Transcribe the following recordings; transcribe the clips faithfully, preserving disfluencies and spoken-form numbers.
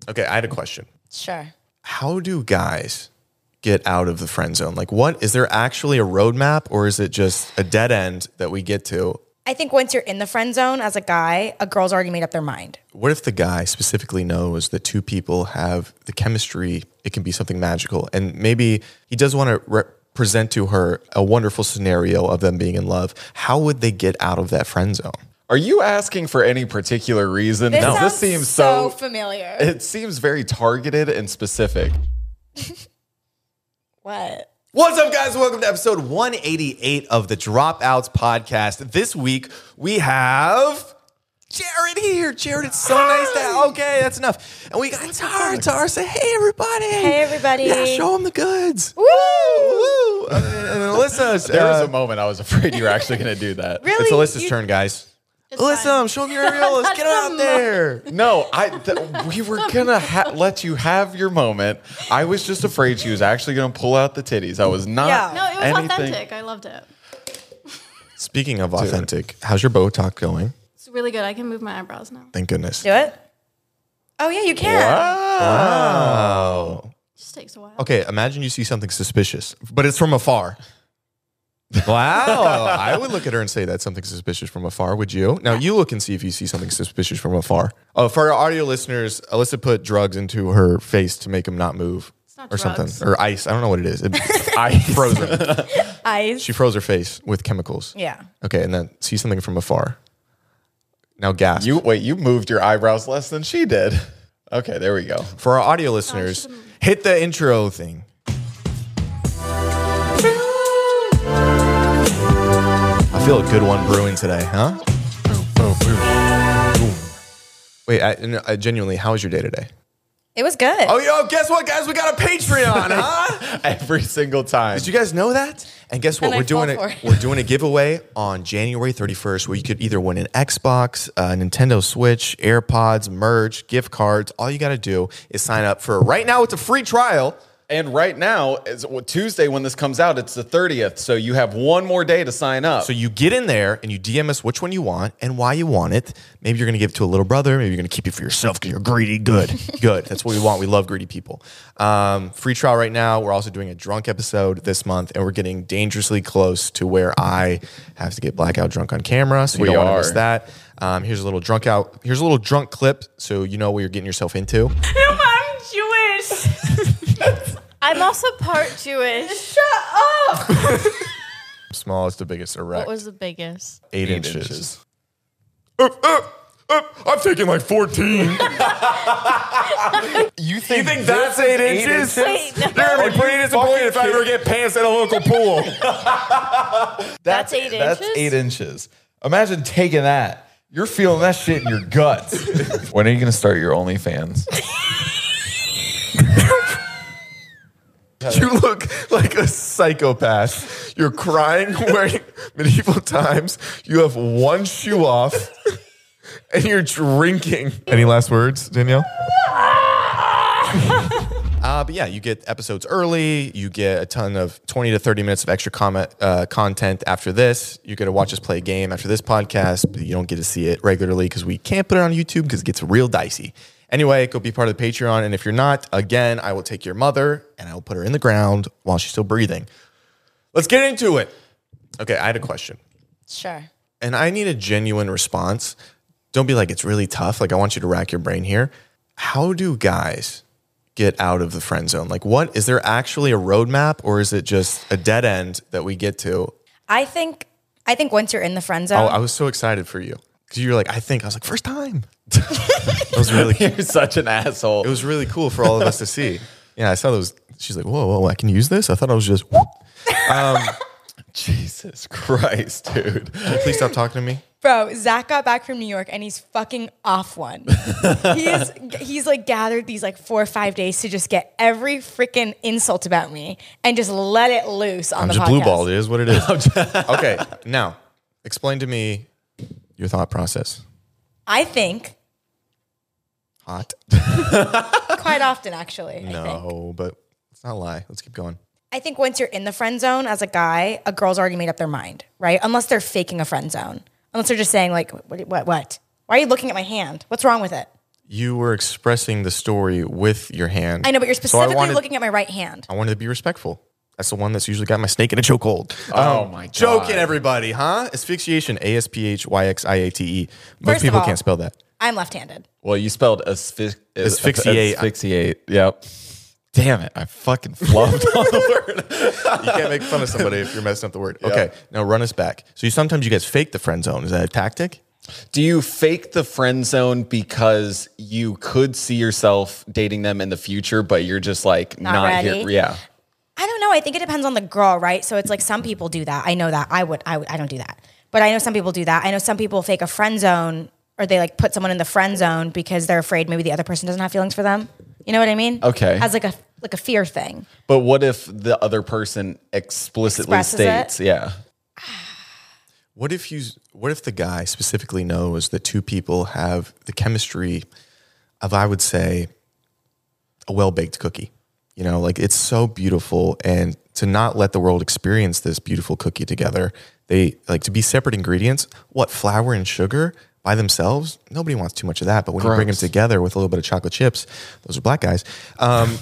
Okay, I had a question. Sure. How do guys get out of the friend zone? Like, what is there actually a roadmap, or is it just a dead end that we get to? I think once you're in the friend zone as a guy, a girl's already made up their mind. What if the guy specifically knows that two people have the chemistry? It can be something magical, and maybe he does want to re- present to her a wonderful scenario of them being in love. How would they get out of that friend zone? Are you asking for any particular reason? This No. sounds This seems so, so familiar. It seems very targeted and specific. What? What's up, guys? Welcome to episode one eighty-eight of the Dropouts podcast. This week, we have Jared here. Jared, it's so Hi. nice to have. Okay, that's enough. And we got Tar. Tar, say, hey, everybody. Hey, everybody. Yeah, show them the goods. Woo! Woo! And, and Alyssa. There was uh, a moment I was afraid you were actually going to do that. Really? It's Alyssa's You- turn, guys. It's Alyssa, fine. show them your areolas. Get out there. No, I. Th- we were gonna ha- let you have your moment. I was just afraid she was actually gonna pull out the titties. I was not. Yeah. No, it was anything. authentic. I loved it. Speaking of authentic, how's your Botox going? It's really good. I can move my eyebrows now. Thank goodness. Do it? Oh, yeah, you can. Wow. It just takes a while. Okay, imagine you see something suspicious, but it's from afar. Wow. I would look at her and say that's something suspicious from afar. Would you? Now, you look and see if you see something suspicious from afar. Oh, for our audio listeners, Alyssa put drugs into her face to make them not move. It's not Or drugs. something. Or ice. I don't know what it is. It, ice. Frozen. Eyes. She froze her face with chemicals. Yeah. Okay, and then see something from afar. Now gasp. You wait. You moved your eyebrows less than she did. Okay, there we go. For our audio listeners, should've- hit the intro thing. I feel a good one brewing today, huh? Wait, I, no, I genuinely, how was your day today? It was good. Oh, yo, guess what, guys? We got a Patreon, huh? Every single time. Did you guys know that? And guess what? And I we're doing fall a, for it. we're doing a giveaway on January thirty-first where you could either win an Xbox, a Nintendo Switch, AirPods, merch, gift cards. All you got to do is sign up for right now. It's a free trial. And right now, is well, Tuesday when this comes out, it's the thirtieth. So you have one more day to sign up. So you get in there and you D M us which one you want and why you want it. Maybe you're going to give it to a little brother. Maybe you're going to keep it for yourself because you're greedy. Good. Good. That's what we want. We love greedy people. Um, free trial right now. We're also doing a drunk episode this month, and we're getting dangerously close to where I have to get blackout drunk on camera. So you We don't want to are. miss that. Um, here's a little drunk out. Here's a little drunk clip so you know what you're getting yourself into. I'm Jewish. I'm also part Jewish. Smallest to biggest erect. What was the biggest? Eight, Eight inches. inches. Uh, uh, uh, I'm taking like fourteen. You think, You think that's eight inches? Wait, no. You're gonna be pretty disappointed if I ever get pants at a local pool. That's eight That's inches? eight inches. Imagine taking that. You're feeling that shit in your guts. When are you going to start your OnlyFans? You look like a psychopath. You're crying, wearing medieval times. You have one shoe off, and you're drinking. Any last words, Danielle? Uh, but yeah, you get episodes early. You get a ton of twenty to thirty minutes of extra comment, uh, content after this. You get to watch us play a game after this podcast, but you don't get to see it regularly because we can't put it on YouTube because it gets real dicey. Anyway, go be part of the Patreon. And if you're not, again, I will take your mother and I will put her in the ground while she's still breathing. Let's get into it. Okay, I had a question. Sure. And I need a genuine response. Don't be like, it's really tough. Like, I want you to rack your brain here. How do guys get out of the friend zone? Like, what is there actually a roadmap, or is it just a dead end that we get to? I think I think once you're in the friend zone, Oh, I was so excited for you because you were like, I think I was like, first time. It was really, You're such an asshole. it was really cool for all of us to see. Yeah, I saw those. She's like, whoa, whoa, I can use this. I thought I was just. Jesus Christ, dude. Can you please stop talking to me? bro, Zach got back from New York and he's fucking off one. he's he's like gathered these like four or five days to just get every freaking insult about me and just let it loose on I'm the just podcast. blue balled. It is what it is. Okay, now explain to me your thought process. I think Hot. quite often, actually. I think. No, but it's not a lie. Let's keep going. I think once you're in the friend zone as a guy, a girl's already made up their mind, right? Unless they're faking a friend zone. Unless they're just saying like, what, what, what? Why are you looking at my hand? What's wrong with it? You were expressing the story with your hand. I know, but you're So I specifically wanted- looking at my right hand. I wanted to be respectful. That's the one that's usually got my snake in a chokehold. Oh my God. Joking, everybody, huh? Asphyxiation, A S P H Y X I A T E. Most First of people all- can't spell that. I'm left-handed. Well, you spelled asphy- Asphyxiate. Asphyxiate. Yep. Damn it. I fucking flubbed on the word. You can't make fun of somebody if you're messing up the word. Okay, now run us back. So you sometimes you guys fake the friend zone. Is that a tactic? Do you fake the friend zone because you could see yourself dating them in the future, but you're just like Not not, ready? here? Yeah. I don't know. I think it depends on the girl, right? So it's like some people do that. I know that. I would. I would. I don't do that. But I know some people do that. I know some people fake a friend zone, or they like put someone in the friend zone because they're afraid maybe the other person doesn't have feelings for them. You know what I mean? Okay. As like a like a fear thing. But what if the other person explicitly Expresses states, it? yeah. What if you? What if the guy specifically knows that two people have the chemistry of, I would say, a well-baked cookie? You know, like it's so beautiful, and to not let the world experience this beautiful cookie together, they like to be separate ingredients. What, flour and sugar by themselves? Nobody wants too much of that. But when you bring them Gross. together with a little bit of chocolate chips, those are black guys. Um,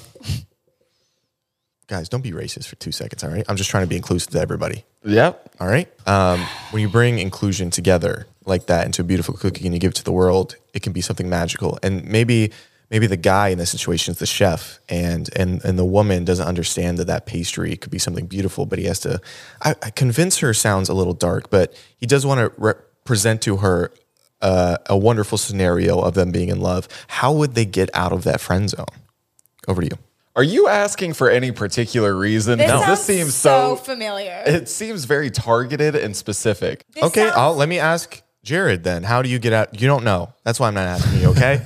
guys, don't be racist for two seconds, all right? I'm just trying to be inclusive to everybody. Yep. All right. Um, when you bring inclusion together like that into a beautiful cookie and you give it to the world, it can be something magical. And maybe maybe the guy in this situation is the chef, and and and the woman doesn't understand that that pastry could be something beautiful, but he has to. I, I convince her sounds a little dark, but he does want to represent to her uh, a wonderful scenario of them being in love. How would they get out of that friend zone? Over to you. Are you asking for any particular reason? This, No. sounds This seems so, so, familiar. it seems very targeted and specific. This Okay, sounds- I'll, let me ask Jared then. How do you get out? You don't know. That's why I'm not asking you, okay?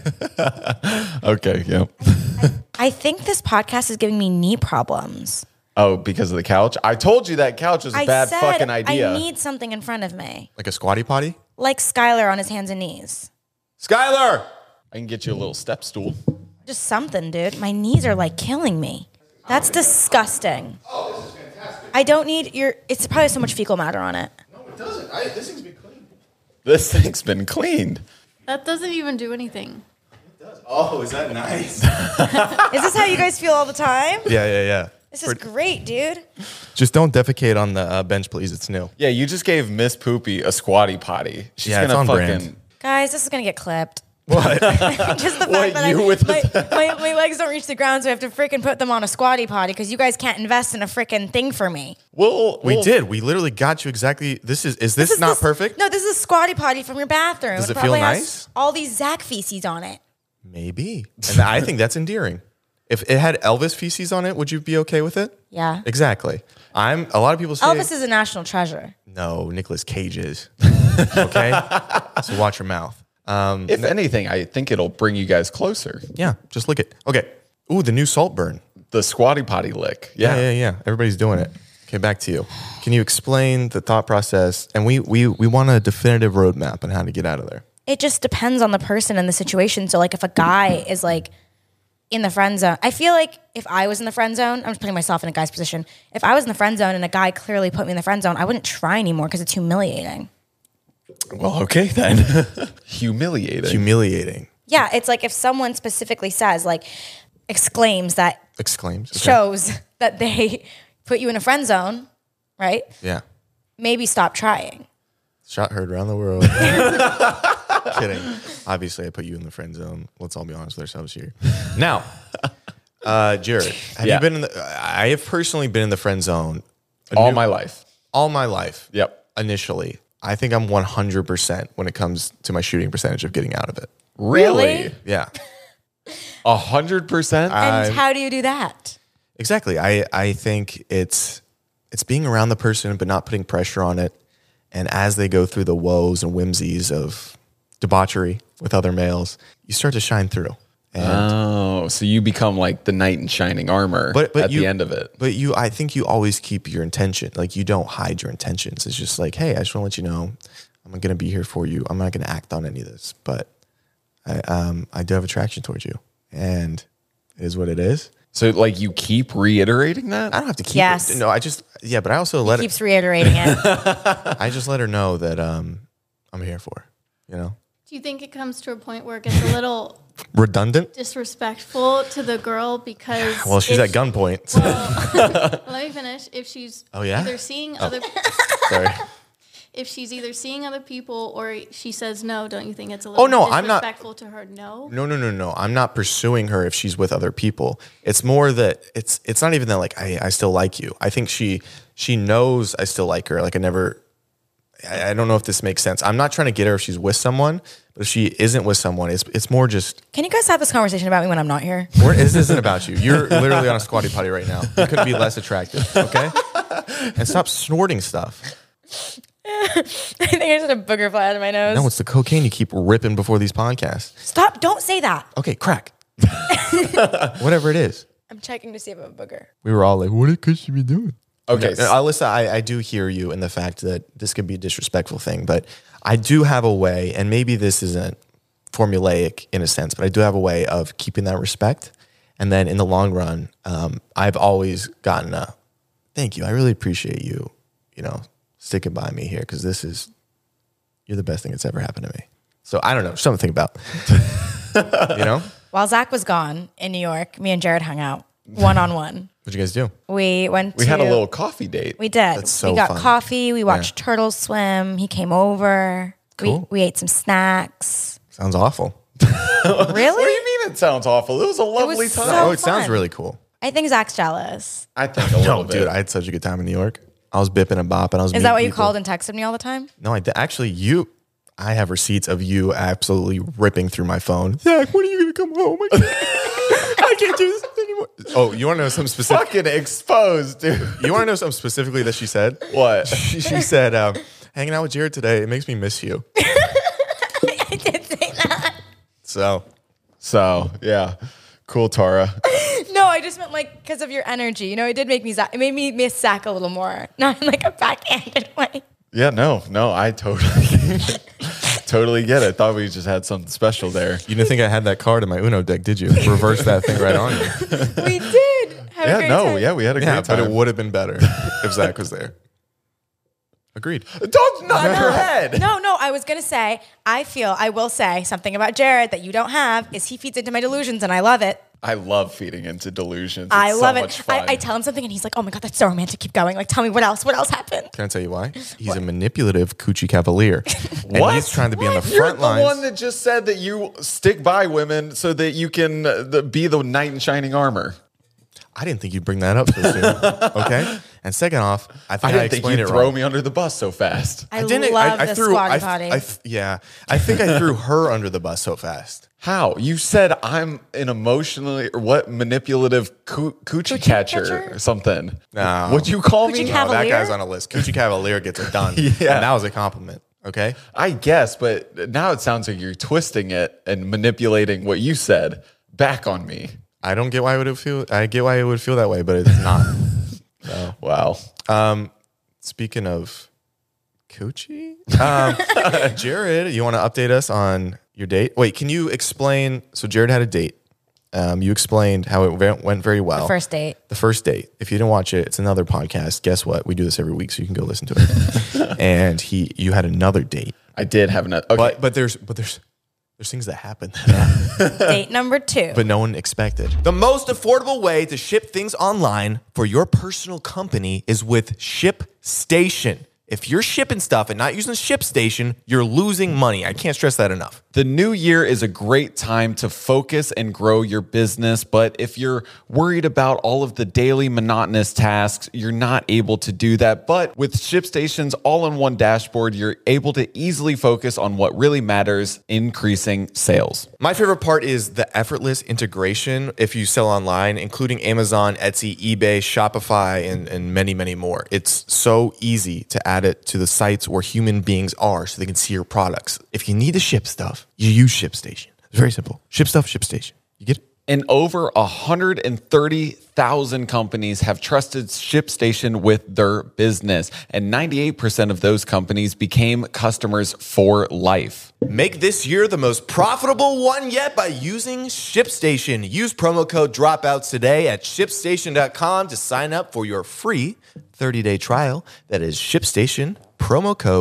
Okay, yeah. I think this podcast is giving me knee problems. Oh, because of the couch? I told you that couch was a I bad said fucking idea. I need something in front of me, Like a squatty potty? like Skylar on his hands and knees. Skylar! I can get you a little step stool. Just something, dude. My knees are like killing me. That's disgusting. Oh, this is fantastic. I don't need your. It's probably so much fecal matter on it. No, it doesn't. I, this thing's been clean. This thing's been cleaned. That doesn't even do anything. Oh, is that nice? Is this how you guys feel all the time? yeah, yeah, yeah. This is great, dude. Just don't defecate on the uh, bench, please. It's new. Yeah, you just gave Miss Poopy a squatty potty. She's Yeah, it's gonna on fucking brand. Guys, this is gonna get clipped. What? Just the fact What, that you I, with my, the- my, my legs don't reach the ground, so I have to freaking put them on a squatty potty because you guys can't invest in a freaking thing for me. We'll, we we'll- did. We literally got you exactly. This is. Is this, is not the- perfect? No, this is a squatty potty from your bathroom. Does it feel probably has nice? All these Zach feces on it. Maybe. And I think that's endearing. If it had Elvis feces on it, would you be okay with it? Yeah. Exactly. I'm. A lot of people say Elvis is a national treasure. no. Nicolas Cage is. Okay. So watch your mouth. Um, If anything, I think it'll bring you guys closer. yeah. Just lick it. Okay. Ooh, the new salt burn. The squatty potty lick. Yeah, Yeah. yeah, yeah. Everybody's doing it. Okay, back to you. Can you explain the thought process? And we we we want a definitive roadmap on how to get out of there. It just depends on the person and the situation. So, like, if a guy is like in the friend zone, I feel like if I was in the friend zone, I'm just putting myself in a guy's position. If I was in the friend zone and a guy clearly put me in the friend zone, I wouldn't try anymore because it's humiliating. Well, okay then. Humiliating. Humiliating. Yeah, it's like if someone specifically says, like, exclaims that Exclaims. Okay. shows that they put you in a friend zone, right? Yeah. Maybe stop trying. Shot heard around the world. Kidding. Obviously, I put you in the friend zone. Let's all be honest with ourselves here. Now, uh, Jared, have Yeah. you been in the? I have personally been in the friend zone All new- my life. all my life. Yep. Initially, I think I'm one hundred percent when it comes to my shooting percentage of getting out of it. Really? Yeah. A hundred percent? And I'm- how do you do that? Exactly. I, I think it's it's being around the person but not putting pressure on it. And as they go through the woes and whimsies of debauchery with other males, you start to shine through. And Oh, so you become like the knight in shining armor but, but at you, the end of it. But you I think you always keep your intention. Like you don't hide your intentions. It's just like, hey, I just want to let you know I'm gonna be here for you. I'm not gonna act on any of this. But I um I do have attraction towards you. And it is what it is. So like you keep reiterating that? I don't have to keep Yes. it. No, I just yeah, but I also let He it keeps reiterating it. I just let her know that um, I'm here for her, you know? Do you think it comes to a point where it gets a little Redundant? disrespectful to the girl because Well, she's if at she- gunpoint. so- Well, let me finish. If she's Oh, yeah? either seeing other Sorry. if she's either seeing other people or she says no, don't you think it's a little Oh, no, I'm not- disrespectful to her? No. No, no, no, no. I'm not pursuing her if she's with other people. It's more that it's it's not even that like I, I still like you. I think she she knows I still like her. Like I never I, I don't know if this makes sense. I'm not trying to get her if she's with someone, but if she isn't with someone, it's it's more just Can you guys have this conversation about me when I'm not here? we're, this isn't about you. You're literally on a squatty potty right now. You couldn't be less attractive, okay? And stop snorting stuff. I think I just had a booger fly out of my nose. No, it's the cocaine you keep ripping before these podcasts. Stop! Don't say that. Okay, crack. Whatever it is. I'm checking to see if I have a booger. We were all like, what could she be doing? Okay, No, Alyssa, I, I do hear you in the fact that this could be a disrespectful thing, but I do have a way, and maybe this isn't formulaic in a sense, but I do have a way of keeping that respect. And then in the long run, um, I've always gotten a thank you. I really appreciate you, you know, sticking by me here because this is, you're the best thing that's ever happened to me. So I don't know, something to think about. You know? While Zach was gone in New York, me and Jared hung out one on one. What'd you guys do? We went. we to, had a little coffee date. We did. That's so we got fun. coffee. We watched turtles swim. He came over. Cool. We we ate some snacks. Sounds awful. What do Really? you mean it sounds awful? It was a lovely was time. so oh, it sounds fun. really cool. I think Zach's jealous. I think a little No, bit. dude, I had such a good time in New York. I was bipping and bopping. I was. Is that meeting what you people. called and texted me all the time? No, I did. Actually, you. I have receipts of you absolutely ripping through my phone. Zach, when are you gonna come home? I can't, I can't do this anymore. Oh, you want to know something specific? Fucking exposed, dude. You want to know something specifically that she said? What? She, she said, um, "Hanging out with Jared today, it makes me miss you." I did say that. So So yeah, cool, Tara. No, I just meant like because of your energy. You know, it did make me Zach. It made me miss Zach a little more, not in like a backhanded way. Yeah, no, no, I totally, totally get it. Thought we just had something special there. you didn't think I had that card in my Uno deck, did you? Reverse that thing right on you. We did. Have a Yeah, great no, time. yeah, we had a Yeah, great but time. it would have been better if Zach was there. Agreed. Don't nod No, your head. No, no, I was gonna say, I feel, I will say something about Jared that you don't have is he feeds into my delusions and I love it. I love feeding into delusions. It's I so love much it. fun. I, I tell him something and he's like, oh my God, that's so romantic. Keep going. Like, tell me what else, what else happened? Can I tell you why? He's a manipulative coochie cavalier. And What? he's trying to be on the You're front the lines. one that just said that you stick by women so that you can uh, the, be the knight in shining armor. I didn't think you'd bring that up so soon. Okay. And second off, I I think I, didn't think explained you'd it throw wrong. me under the bus so fast. I, didn't. love I, I the threw. squatty I, potty. I, yeah. I think I threw her under the bus so fast. How? You said I'm an emotionally or what manipulative coo- coochie, Coochie catcher, catcher? or something. No. What'd you call Coochie me? cat- No, that Cavalier? guy's on a list. Coochie Cavalier gets it done. Yeah. And that was a compliment. Okay. I guess, but now it sounds like you're twisting it and manipulating what you said back on me. I don't get why it would feel. I get why it would feel that way, but it's not. Wow. Um, speaking of coochie, um, Jared, you want to update us on your date? Wait, can you explain? So Jared had a date. Um, you explained how it went, went very well. First date. The first date. If you didn't watch it, it's another podcast. Guess what? We do this every week, so you can go listen to it. And he, you had another date, I did have another. Okay. but but there's but there's there's things that happen. Date number two. But no one expected. The most affordable way to ship things online for your personal company is with ShipStation. If you're shipping stuff and not using ShipStation, you're losing money. I can't stress that enough. The new year is a great time to focus and grow your business, but if you're worried about all of the daily monotonous tasks, you're not able to do that. But with ShipStation's all-in-one dashboard, you're able to easily focus on what really matters, increasing sales. My favorite part is the effortless integration if you sell online, including Amazon, Etsy, eBay, Shopify, and, and many, many more. It's so easy to add it to the sites where human beings are so they can see your products. If you need to ship stuff, you use ShipStation. It's very simple. Ship stuff, ShipStation. You get it? And over one hundred thirty thousand companies have trusted ShipStation with their business, and ninety-eight percent of those companies became customers for life. Make this year the most profitable one yet by using ShipStation. Use promo code Dropouts today at shipstation dot com to sign up for your free thirty-day trial. That is ShipStation, promo code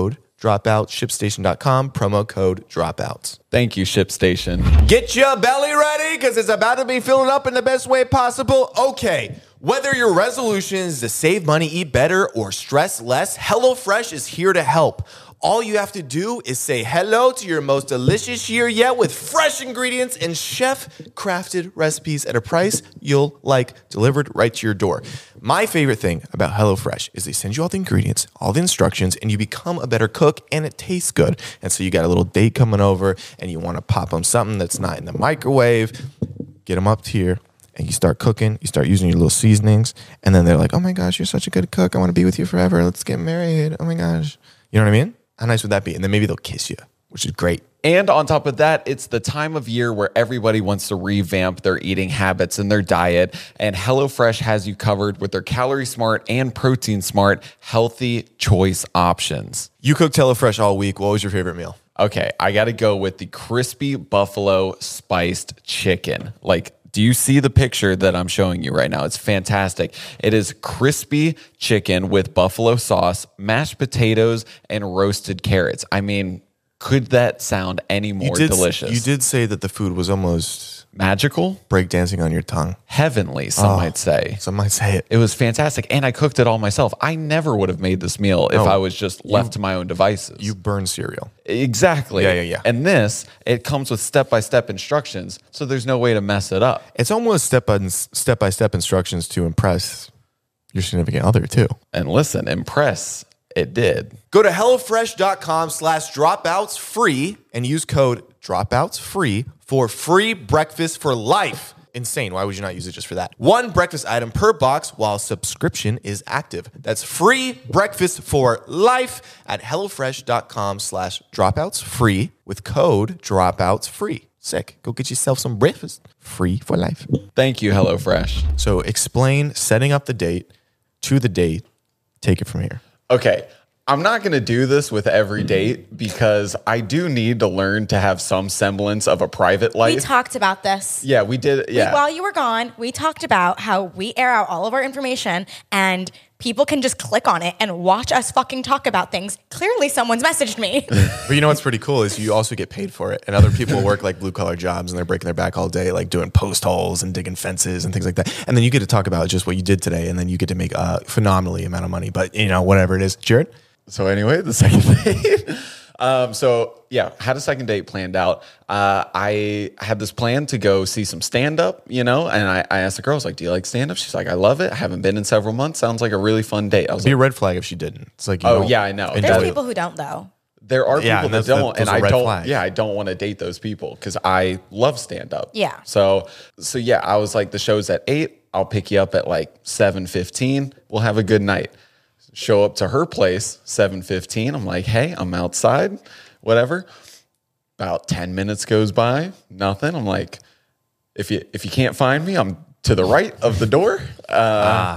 dropouts, shipstation dot com, promo code dropouts. Thank you, ShipStation. Get your belly ready because it's about to be filled up in the best way possible. Okay, whether your resolution is to save money, eat better, or stress less, HelloFresh is here to help. All you have to do is say hello to your most delicious year yet with fresh ingredients and chef-crafted recipes at a price you'll like, delivered right to your door. My favorite thing about HelloFresh is they send you all the ingredients, all the instructions, and you become a better cook, and it tastes good. And so you got a little date coming over, and you want to pop them something that's not in the microwave, get them up here, and you start cooking, you start using your little seasonings, and then they're like, oh my gosh, you're such a good cook. I want to be with you forever. Let's get married. Oh my gosh. You know what I mean? How nice would that be? And then maybe they'll kiss you, which is great. And on top of that, it's the time of year where everybody wants to revamp their eating habits and their diet. And HelloFresh has you covered with their calorie smart and protein smart healthy choice options. You cooked HelloFresh all week. What was your favorite meal? Okay, I got to go with the crispy buffalo spiced chicken. Like, do you see the picture that I'm showing you right now? It's fantastic. It is crispy chicken with buffalo sauce, mashed potatoes, and roasted carrots. I mean, could that sound any more you did, delicious? You did say that the food was almost magical, breakdancing on your tongue. Heavenly, some Oh, might say. Some might say it. It was fantastic. And I cooked it all myself. I never would have made this meal if No. I was just left to my own devices. You burn cereal. Exactly. Yeah, yeah, yeah. And this, it comes with step-by-step instructions, so there's no way to mess it up. It's almost step by step by step instructions to impress your significant other too. And listen, impress, it did. Go to HelloFresh.com slash dropouts free and use code dropouts free for free breakfast for life. Insane. Why would you not use it just for that? One breakfast item per box while subscription is active. That's free breakfast for life at HelloFresh.com slash dropouts free with code dropouts free. Sick. Go get yourself some breakfast free for life. Thank you, HelloFresh. So explain setting up the date to the date. Take it from here. Okay. I'm not going to do this with every date because I do need to learn to have some semblance of a private life. We talked about this. yeah, we did. Yeah. While you were gone, we talked about how we air out all of our information and people can just click on it and watch us fucking talk about things. Clearly, someone's messaged me. But you know what's pretty cool is you also get paid for it. And other people work like blue collar jobs and they're breaking their back all day, like doing post holes and digging fences and things like that. And then you get to talk about just what you did today. And then you get to make a phenomenally amount of money. But you know, whatever it is. Jared? So anyway, the second date. um, so yeah, had a second date planned out. Uh, I had this plan to go see some stand up, you know, and I, I asked the girl, I was like, do you like stand up? She's like, I love it. I haven't been in several months. Sounds like a really fun date. I was It'd be a like, red flag if she didn't. It's like, you Oh, don't yeah, I know. enjoy There's it. people who don't, though. there are Yeah, people and that that's- that- don't, those and are I red don't. flags. Yeah, I don't want to date those people because I love stand up. Yeah. So, so yeah, I was like, the show's at eight. I'll pick you up at like seven fifteen. We'll have a good night. Show up to her place seven fifteen. I'm like, hey, I'm outside, whatever. About ten minutes goes by, nothing. I'm like, if you if you can't find me, I'm to the right of the door. Uh,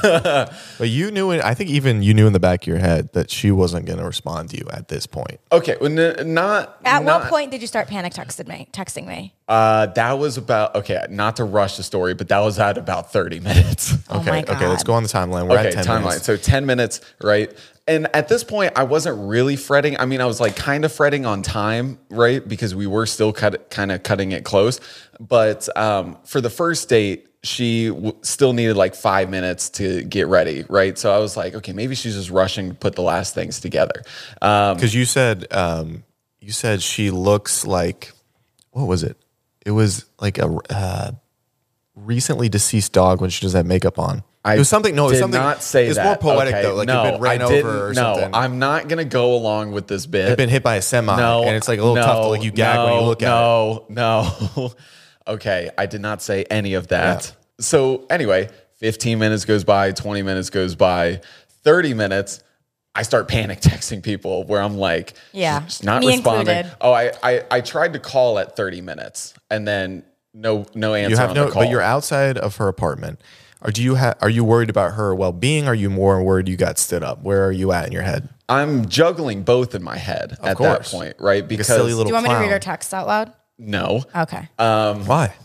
But you knew it. I think even you knew in the back of your head that she wasn't going to respond to you at this point. okay, well, n- not At not, what point did you start panic texting me? Texting me? Uh, that was about okay. Not to rush the story, but that was at about thirty minutes. Oh Okay. my Okay. Let's God. go on the timeline. We're okay, at ten timeline. minutes. So ten minutes, right? And at this point, I wasn't really fretting. I mean, I was like kind of fretting on time, right? Because we were still cut, kind of cutting it close. But um, for the first date, she w- still needed like five minutes to get ready, right? So I was like, okay, maybe she's just rushing to put the last things together. Um, Because you said um, you said she looks like, what was it? It was like a uh, recently deceased dog when she does have makeup on. I it was something. No, it was did something. not say it's that. more poetic Okay, though. Like no, you've been ran I over didn't, or no, something. I'm not gonna go along with this bit. You've been hit by a semi, No, and it's like a little no, tough to like you gag when you no, look at it. No, no. Okay, I did not say any of that. So anyway, fifteen minutes goes by, twenty minutes goes by, thirty minutes. I start panic texting people where I'm like, Yeah, she's not me responding. included. Oh, I, I I tried to call at thirty minutes and then no no answer You have on no, the call. but you're outside of her apartment. Or do you have? Are you worried about her well-being? Are you more worried you got stood up? Where are you at in your head? I'm juggling both in my head at that course. point, right? Like a Because silly little Do you want me to read clown. her text out loud? no. Okay. Why?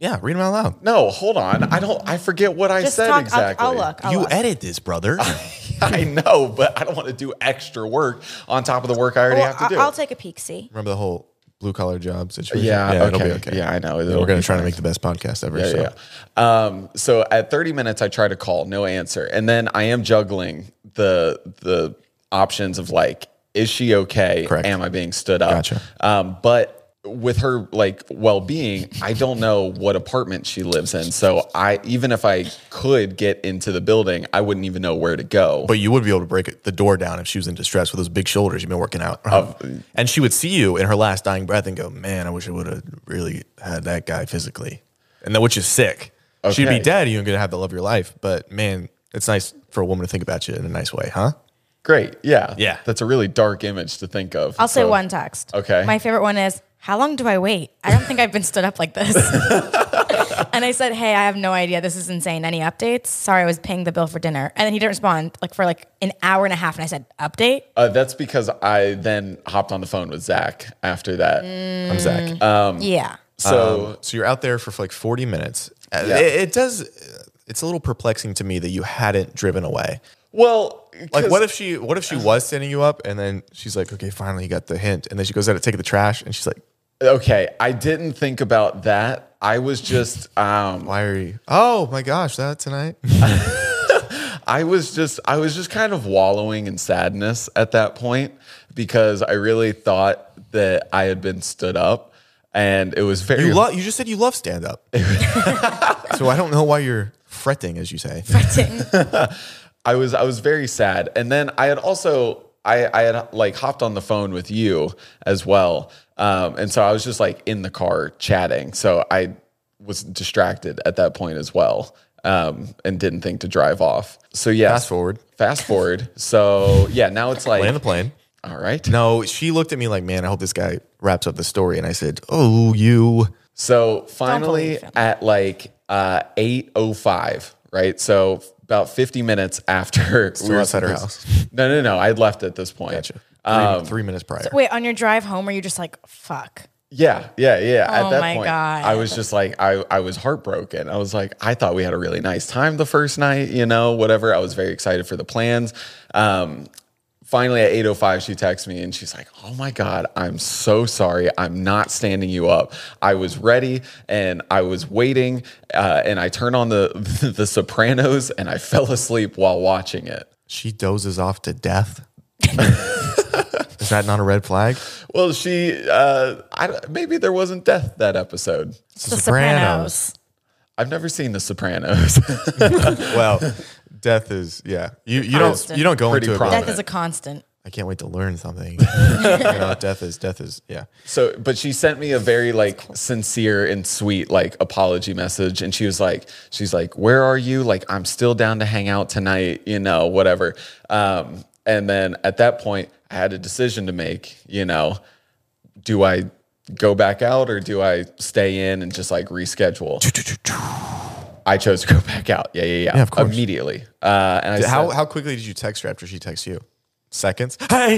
Yeah, read them out loud. No, hold on. I don't. I forget what I Just said talk. exactly. I'll, I'll look. I'll You look. edit this, brother. I know, but I don't want to do extra work on top of the work I already Well, have to do. I- I'll take a peek. See. Remember the whole blue collar job situation? Yeah, it'll okay. be okay. Yeah, I know. Yeah, It'll we're gonna be try to fine. make the best podcast ever. Yeah, so. yeah. Um, so at thirty minutes, I try to call, no answer, and then I am juggling the the options of like, is she okay? Correct. Am I being stood up? Gotcha. Um, but with her like well-being, I don't know what apartment she lives in. So I even if I could get into the building, I wouldn't even know where to go. But you would be able to break the door down if she was in distress with those big shoulders you've been working out. And she would see you in her last dying breath and go, man, I wish I would have really had that guy physically. And that, which is sick. She'd be Okay. dead. You're going to have the love of your life. But man, it's nice for a woman to think about you in a nice way, huh? Great. Yeah. Yeah. That's a really dark image to think of. I'll say So- one text. Okay. My favorite one is, how long do I wait? I don't think I've been stood up like this. And I said, hey, I have no idea. This is insane. Any updates? Sorry, I was paying the bill for dinner. And then he didn't respond like for like an hour and a half. And I said, update? Uh, that's because I then hopped on the phone with Zach after that. I'm Zach. Um, Yeah. So Um, so you're out there for like forty minutes. Uh, Yeah. It, it does, it's a little perplexing to me that you hadn't driven away. well, Like, 'cause- what if she, what if she was sending you up and then she's like, okay, finally you got the hint. And then she goes out to take the trash and she's like, Okay, I didn't think about that. I was just, um, why are you? Oh my gosh, that tonight. I was just, I was just kind of wallowing in sadness at that point because I really thought that I had been stood up, and it was very. You love. You just said you love stand up. So I don't know why you're fretting, as you say. I was, I was very sad, and then I had also, I, I had like hopped on the phone with you as well, um, and so I was just like in the car chatting. So I was distracted at that point as well. Um, and didn't think to drive off. So yeah, Fast forward. Fast forward. So yeah, now it's like Land the plane. all right. No, she looked at me like, man, I hope this guy wraps up the story. And I said, oh, you. So finally believe him. at like uh, eight oh five, right? So about fifty minutes after Still outside her supposed- house. No, no, no. I had left at this point. Gotcha. Three, Um, three minutes prior. Wait, on your drive home, were you just like, fuck? Yeah, yeah, yeah. Oh At that my point, God. I was just like, I, I was heartbroken. I was like, I thought we had a really nice time the first night, you know, whatever. I was very excited for the plans. Um, finally, at eight oh five, she texts me and she's like, oh my God, I'm so sorry. I'm not standing you up. I was ready and I was waiting, uh, and I turned on the, the Sopranos and I fell asleep while watching it. She dozes off to death. Is that not a red flag? Well, she, uh, I, maybe there wasn't death that episode. It's The Sopranos. I've never seen The Sopranos. Well, death is yeah. You you don't Constant. you don't go Pretty into it. prominent. Death is a constant. I can't wait to learn something. You know, death is death is yeah. So, but she sent me a very like sincere and sweet like apology message, and she was like, she's like, "Where are you? Like, I'm still down to hang out tonight, you know, whatever." Um, and then at that point, I had a decision to make. You know, do I go back out or do I stay in and just like reschedule? I chose to go back out. Yeah, yeah, yeah. Yeah, of course. Immediately. Uh, and I How said, how quickly did you text her after she texts you? Seconds. Hey.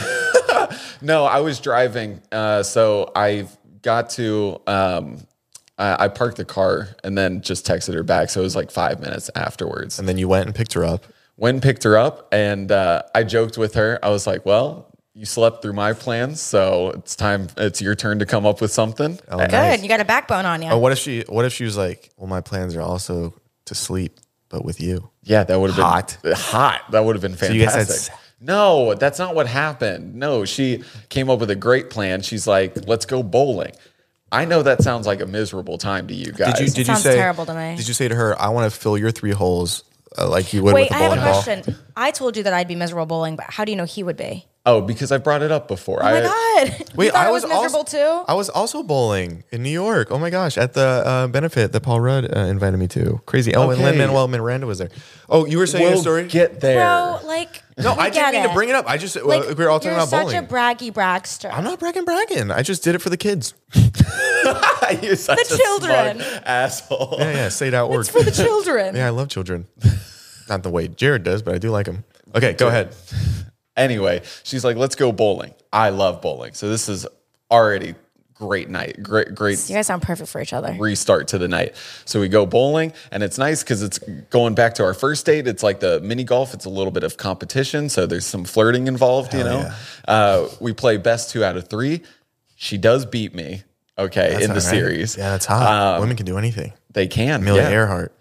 No, I was driving. Uh, so I got to, um, I, I parked the car and then just texted her back. So it was like five minutes afterwards. And then you went and picked her up. Went and picked her up, and uh, I joked with her. I was like, well, you slept through my plans, so it's time. It's your turn to come up with something. Oh, Good. nice. You got a backbone on you. Oh, what if she? What if she was like, "Well, my plans are also to sleep, but with you." Yeah, that would have been Hot. Hot. That would have been fantastic. you guys had s- no, that's not what happened. No, she came up with a great plan. She's like, let's go bowling. I know that sounds like a miserable time to you guys. Did you? Did you sounds say? terrible to me. Did you say to her, "I want to fill your three holes uh, like you would Wait, with a I have a bowling ball"? question. I told you that I'd be miserable bowling, but how do you know he would be? Oh, because I brought it up before. Oh my I, God. Wait, you thought I I was, was, miserable also, too? I was also bowling in New York. Oh my gosh, at the uh, benefit that Paul Rudd uh, invited me to. Crazy. Oh, and Okay. Lin-Manuel Miranda was there. Oh, you were saying We'll a story? get there. Bro, like, no, we I didn't get mean to bring it up. I just uh, Like, we were all talking you're about such bowling. a braggy bragster. I'm not bragging, bragging. I just did it for the kids. You're such The a children. smug asshole. Yeah, yeah. Say that word. It's for the children. Yeah, I love children. Not the way Jared does, but I do like them. Okay, go ahead. Anyway, she's like, let's go bowling. I love bowling. So this is already great night. Great, great. You guys sound perfect for each other. Restart to the night. So we go bowling, and it's nice because it's going back to our first date. It's like the mini golf. It's a little bit of competition, so there's some flirting involved. Hell you know, yeah. uh, we play best two out of three. She does beat me. Okay, That's in the all right. series, Yeah, that's hot. Um, Women can do anything. they can. Amelia yeah. Earhart,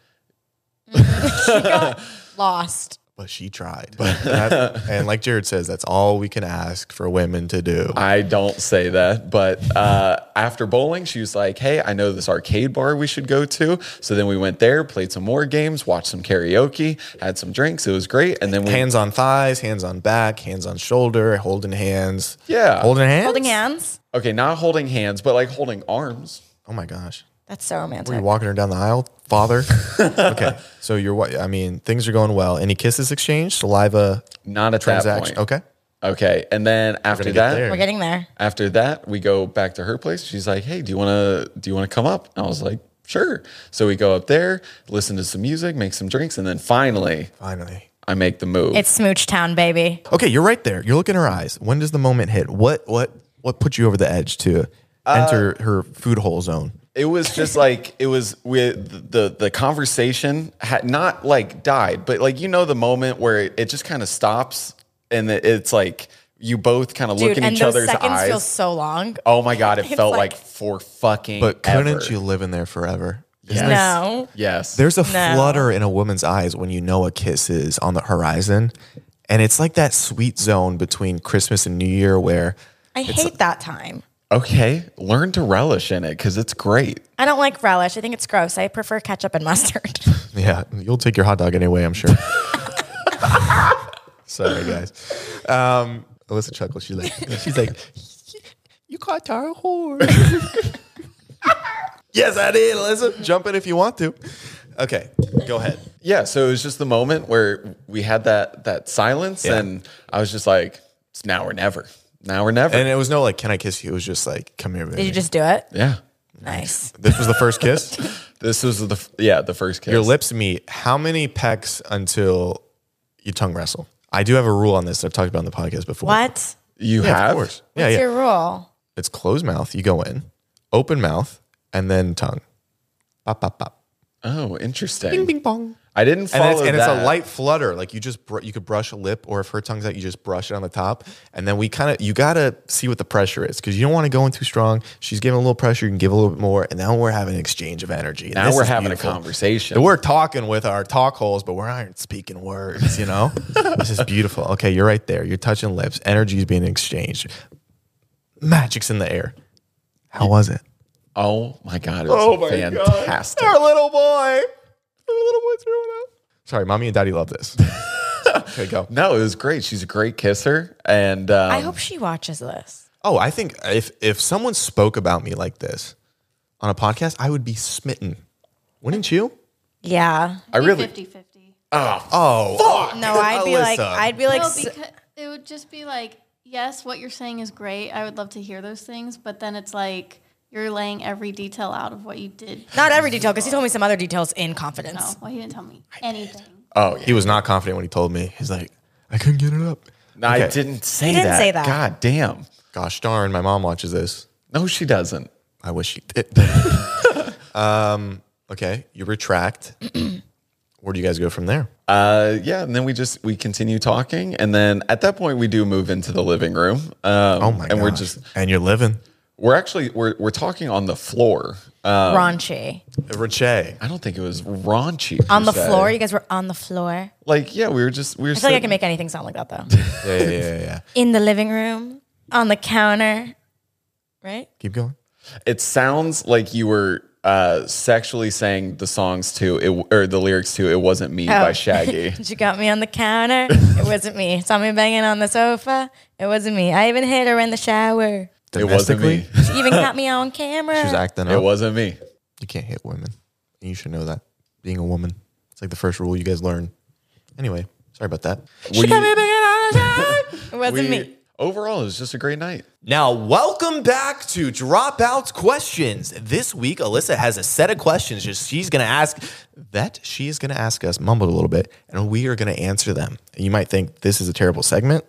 Lost. but she tried. That- and like Jared says, that's all we can ask for women to do. I don't say that, but uh, after bowling, she was like, "Hey, I know this arcade bar we should go to." So then we went there, played some more games, watched some karaoke, had some drinks. It was great, and then we Hands on thighs, hands on back, hands on shoulder, holding hands. Yeah. Holding hands? Holding hands? okay, not holding hands, but like holding arms. Oh my gosh. That's so romantic. Were you walking her down the aisle, father? Okay. So you're what? I mean, things are going well. Any kisses exchanged? Saliva Not at that transaction? point. Okay. Okay, and then after gonna get that, there. We're getting there. after that, we go back to her place. She's like, "Hey, do you want to do you want to come up?" And I was like, "Sure." So we go up there, listen to some music, make some drinks, and then finally, Finally. I make the move. It's Smooch Town, baby. Okay, you're right there. You're looking in her eyes. When does the moment hit? What what what put you over the edge to enter her food hole zone? It was just like it was with the the conversation had not like died, but like you know the moment where it, it just kind of stops and it, it's like you both kind of look Dude, in and each those other's seconds eyes. feel so long. Oh my god, it It's felt like- like, for fucking. But couldn't ever. you live in there forever? Yes. No. Yes. There's a No. flutter in a woman's eyes when you know a kiss is on the horizon. And it's like that sweet zone between Christmas and New Year where I hate that time. Okay, learn to relish in it because it's great. I don't like relish. I think it's gross. I prefer ketchup and mustard. yeah, you'll take your hot dog anyway, I'm sure. Sorry, guys. Um, Alyssa chuckles. She's like, she's like, you caught our whore. Yes, I did, Alyssa. Jump in if you want to. Okay, go ahead. Yeah, so it was just the moment where we had that that silence, Yeah. and I was just like, "It's now or never. Now or never." And it was no like, can I kiss you? It was just like, come here, baby. Did you just do it? yeah, Nice. This was the first kiss? this was the f- yeah the first kiss. Your lips meet. How many pecks until you tongue wrestle? I do have a rule on this that I've talked about on the podcast before. What? You Yeah, have of course. Yeah, What's yeah. your rule? It's closed mouth. You go in, open mouth, and then tongue. Pop, pop, pop. Oh, interesting. Bing, bing, bong. I didn't And, follow it's, and it's that. a light flutter. Like you just br- you could brush a lip, or if her tongue's out, you just brush it on the top. And then we kind of you gotta see what the pressure is because you don't want to go in too strong. She's giving a little pressure, you can give a little bit more, and now we're having an exchange of energy. And Now this we're is having beautiful. a conversation. So we're talking with our talk holes, but we're not speaking words. You know, this is beautiful. Okay, you're right there. You're touching lips. Energy's being exchanged. Magic's in the air. How was it? Oh my god, it was fantastic. Our little boy. Our little boy's growing up. Sorry, mommy and daddy love this. Okay, go. No, it was great. She's a great kisser, and um, I hope she watches this. Oh, I think if if someone spoke about me like this on a podcast, I would be smitten. Wouldn't you? Yeah. I really. fifty-fifty. Oh, No, I'd be like, Alyssa. I'd be like, No, s- because it would just be like, yes, what you're saying is great. I would love to hear those things, but then it's like you're laying every detail out of what you did. not every detail, because he told me some other details in No, confidence. well, he didn't tell me anything. Oh, yeah. He was not confident when he told me. He's like, I couldn't get it up. I Okay. didn't say He didn't that. say that. God damn. Gosh darn, my mom watches this. No, she doesn't. I wish she did. um, okay, you retract. Where do you guys go from there? Uh, yeah, and then we just we continue talking, and then at that point we do move into the living room. Um, Oh my god! And we're just and you're living. we're actually we're we're talking on the floor. Um, Raunchy. Riche. I don't think it was raunchy. per On the se. floor? You guys were on the floor? Like yeah, we were just we were. I feel like I sitting- can make anything sound like that, though. Yeah, yeah, yeah, yeah. In the living room, on the counter, right? Keep going. It sounds like you were uh, sexually saying the songs to it or the lyrics to "It Wasn't Me" by Shaggy. You got me on the counter. It wasn't me. Saw me banging on the sofa. It wasn't me. I even hit her in the shower. It wasn't me. Domestically, She even caught me on camera. She was acting It up. wasn't me. You can't hit women. And you should know that. Being a woman. It's like the first rule you guys learn. Anyway, sorry about that. Were Got me you- banging on the sofa. It wasn't we- me. Overall, it was just a great night. Now, welcome back to Dropout Questions. This week, Alyssa has a set of questions that she's going to ask that she is going to ask us, mumbled a little bit, and we are going to answer them. And you might think this is a terrible segment.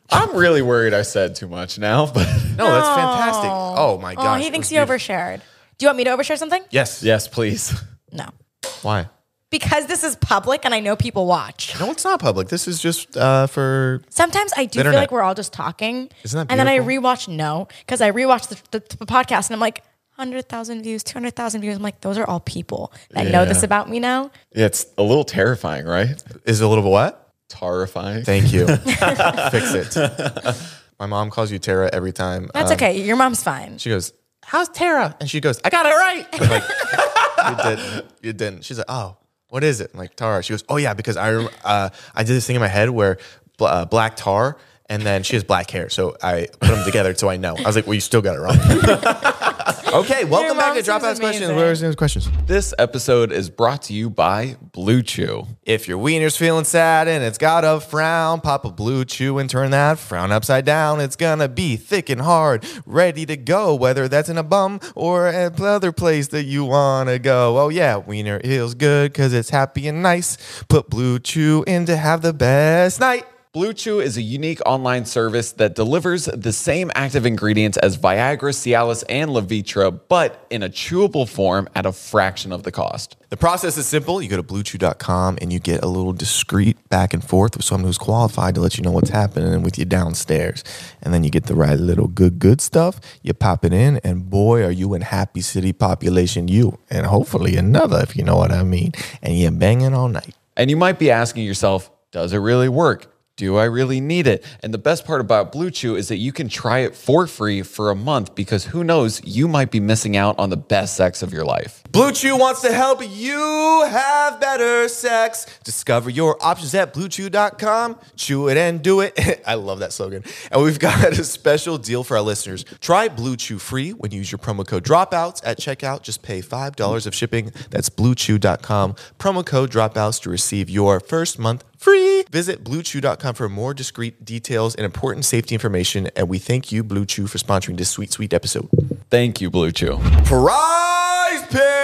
I'm really worried I said too much now, but No, that's fantastic. Oh my Oh, gosh. he it thinks was you beautiful. overshared. Do you want me to overshare something? Yes. yes, please. No. Why? Because this is public and I know people watch. No, it's not public. This is just uh, for. Sometimes I do feel Internet. like we're all just talking. Isn't that And then I beautiful? rewatch no, because I rewatch the, the, the podcast and I'm like, one hundred thousand views, two hundred thousand views. I'm like, those are all people that know this about me now. Yeah, it's a little terrifying, right? Is it a little bit what? Terrifying. Thank you. Fix it. My mom calls you Tara every time. That's um, okay. Your mom's fine. She goes, "How's Tara?" And she goes, "I got it right." I'm like, you didn't. You didn't. She's like, "Oh, what is it?" I'm like, Tara. She goes, "Oh yeah, because I rem- uh, I did this thing in my head where bl- uh, black tar, and then she has black hair, so I put them together so I know." I was like, "Well, you still got it wrong." Okay, welcome back mom to seems Dropouts Questions. amazing. Where are those questions? This episode is brought to you by Blue Chew. If your wiener's feeling sad and it's got a frown, pop a Blue Chew and turn that frown upside down. It's gonna be thick and hard, ready to go, whether that's in a bum or another place that you wanna go. Oh yeah, wiener feels good because it's happy and nice. Put Blue Chew in to have the best night. Blue Chew is a unique online service that delivers the same active ingredients as Viagra, Cialis, and Levitra, but in a chewable form at a fraction of the cost. The process is simple. You go to blue chew dot com and you get a little discreet back and forth with someone who's qualified to let you know what's happening with you downstairs. And then you get the right little good, good stuff. You pop it in, and boy, are you in happy city population you, and hopefully another, if you know what I mean. And you're banging all night. And you might be asking yourself, does it really work? Do I really need it? And the best part about Blue Chew is that you can try it for free for a month, because who knows, you might be missing out on the best sex of your life. Blue Chew wants to help you have better sex. Discover your options at blue chew dot com. Chew it and do it. I love that slogan. And we've got a special deal for our listeners. Try Blue Chew free when you use your promo code Dropouts at checkout. Just pay five dollars of shipping. That's blue chew dot com. Promo code Dropouts to receive your first month free. Visit blue chew dot com for more discreet details and important safety information. And we thank you, Blue Chew, for sponsoring this sweet, sweet episode. Thank you, Blue Chew. Prize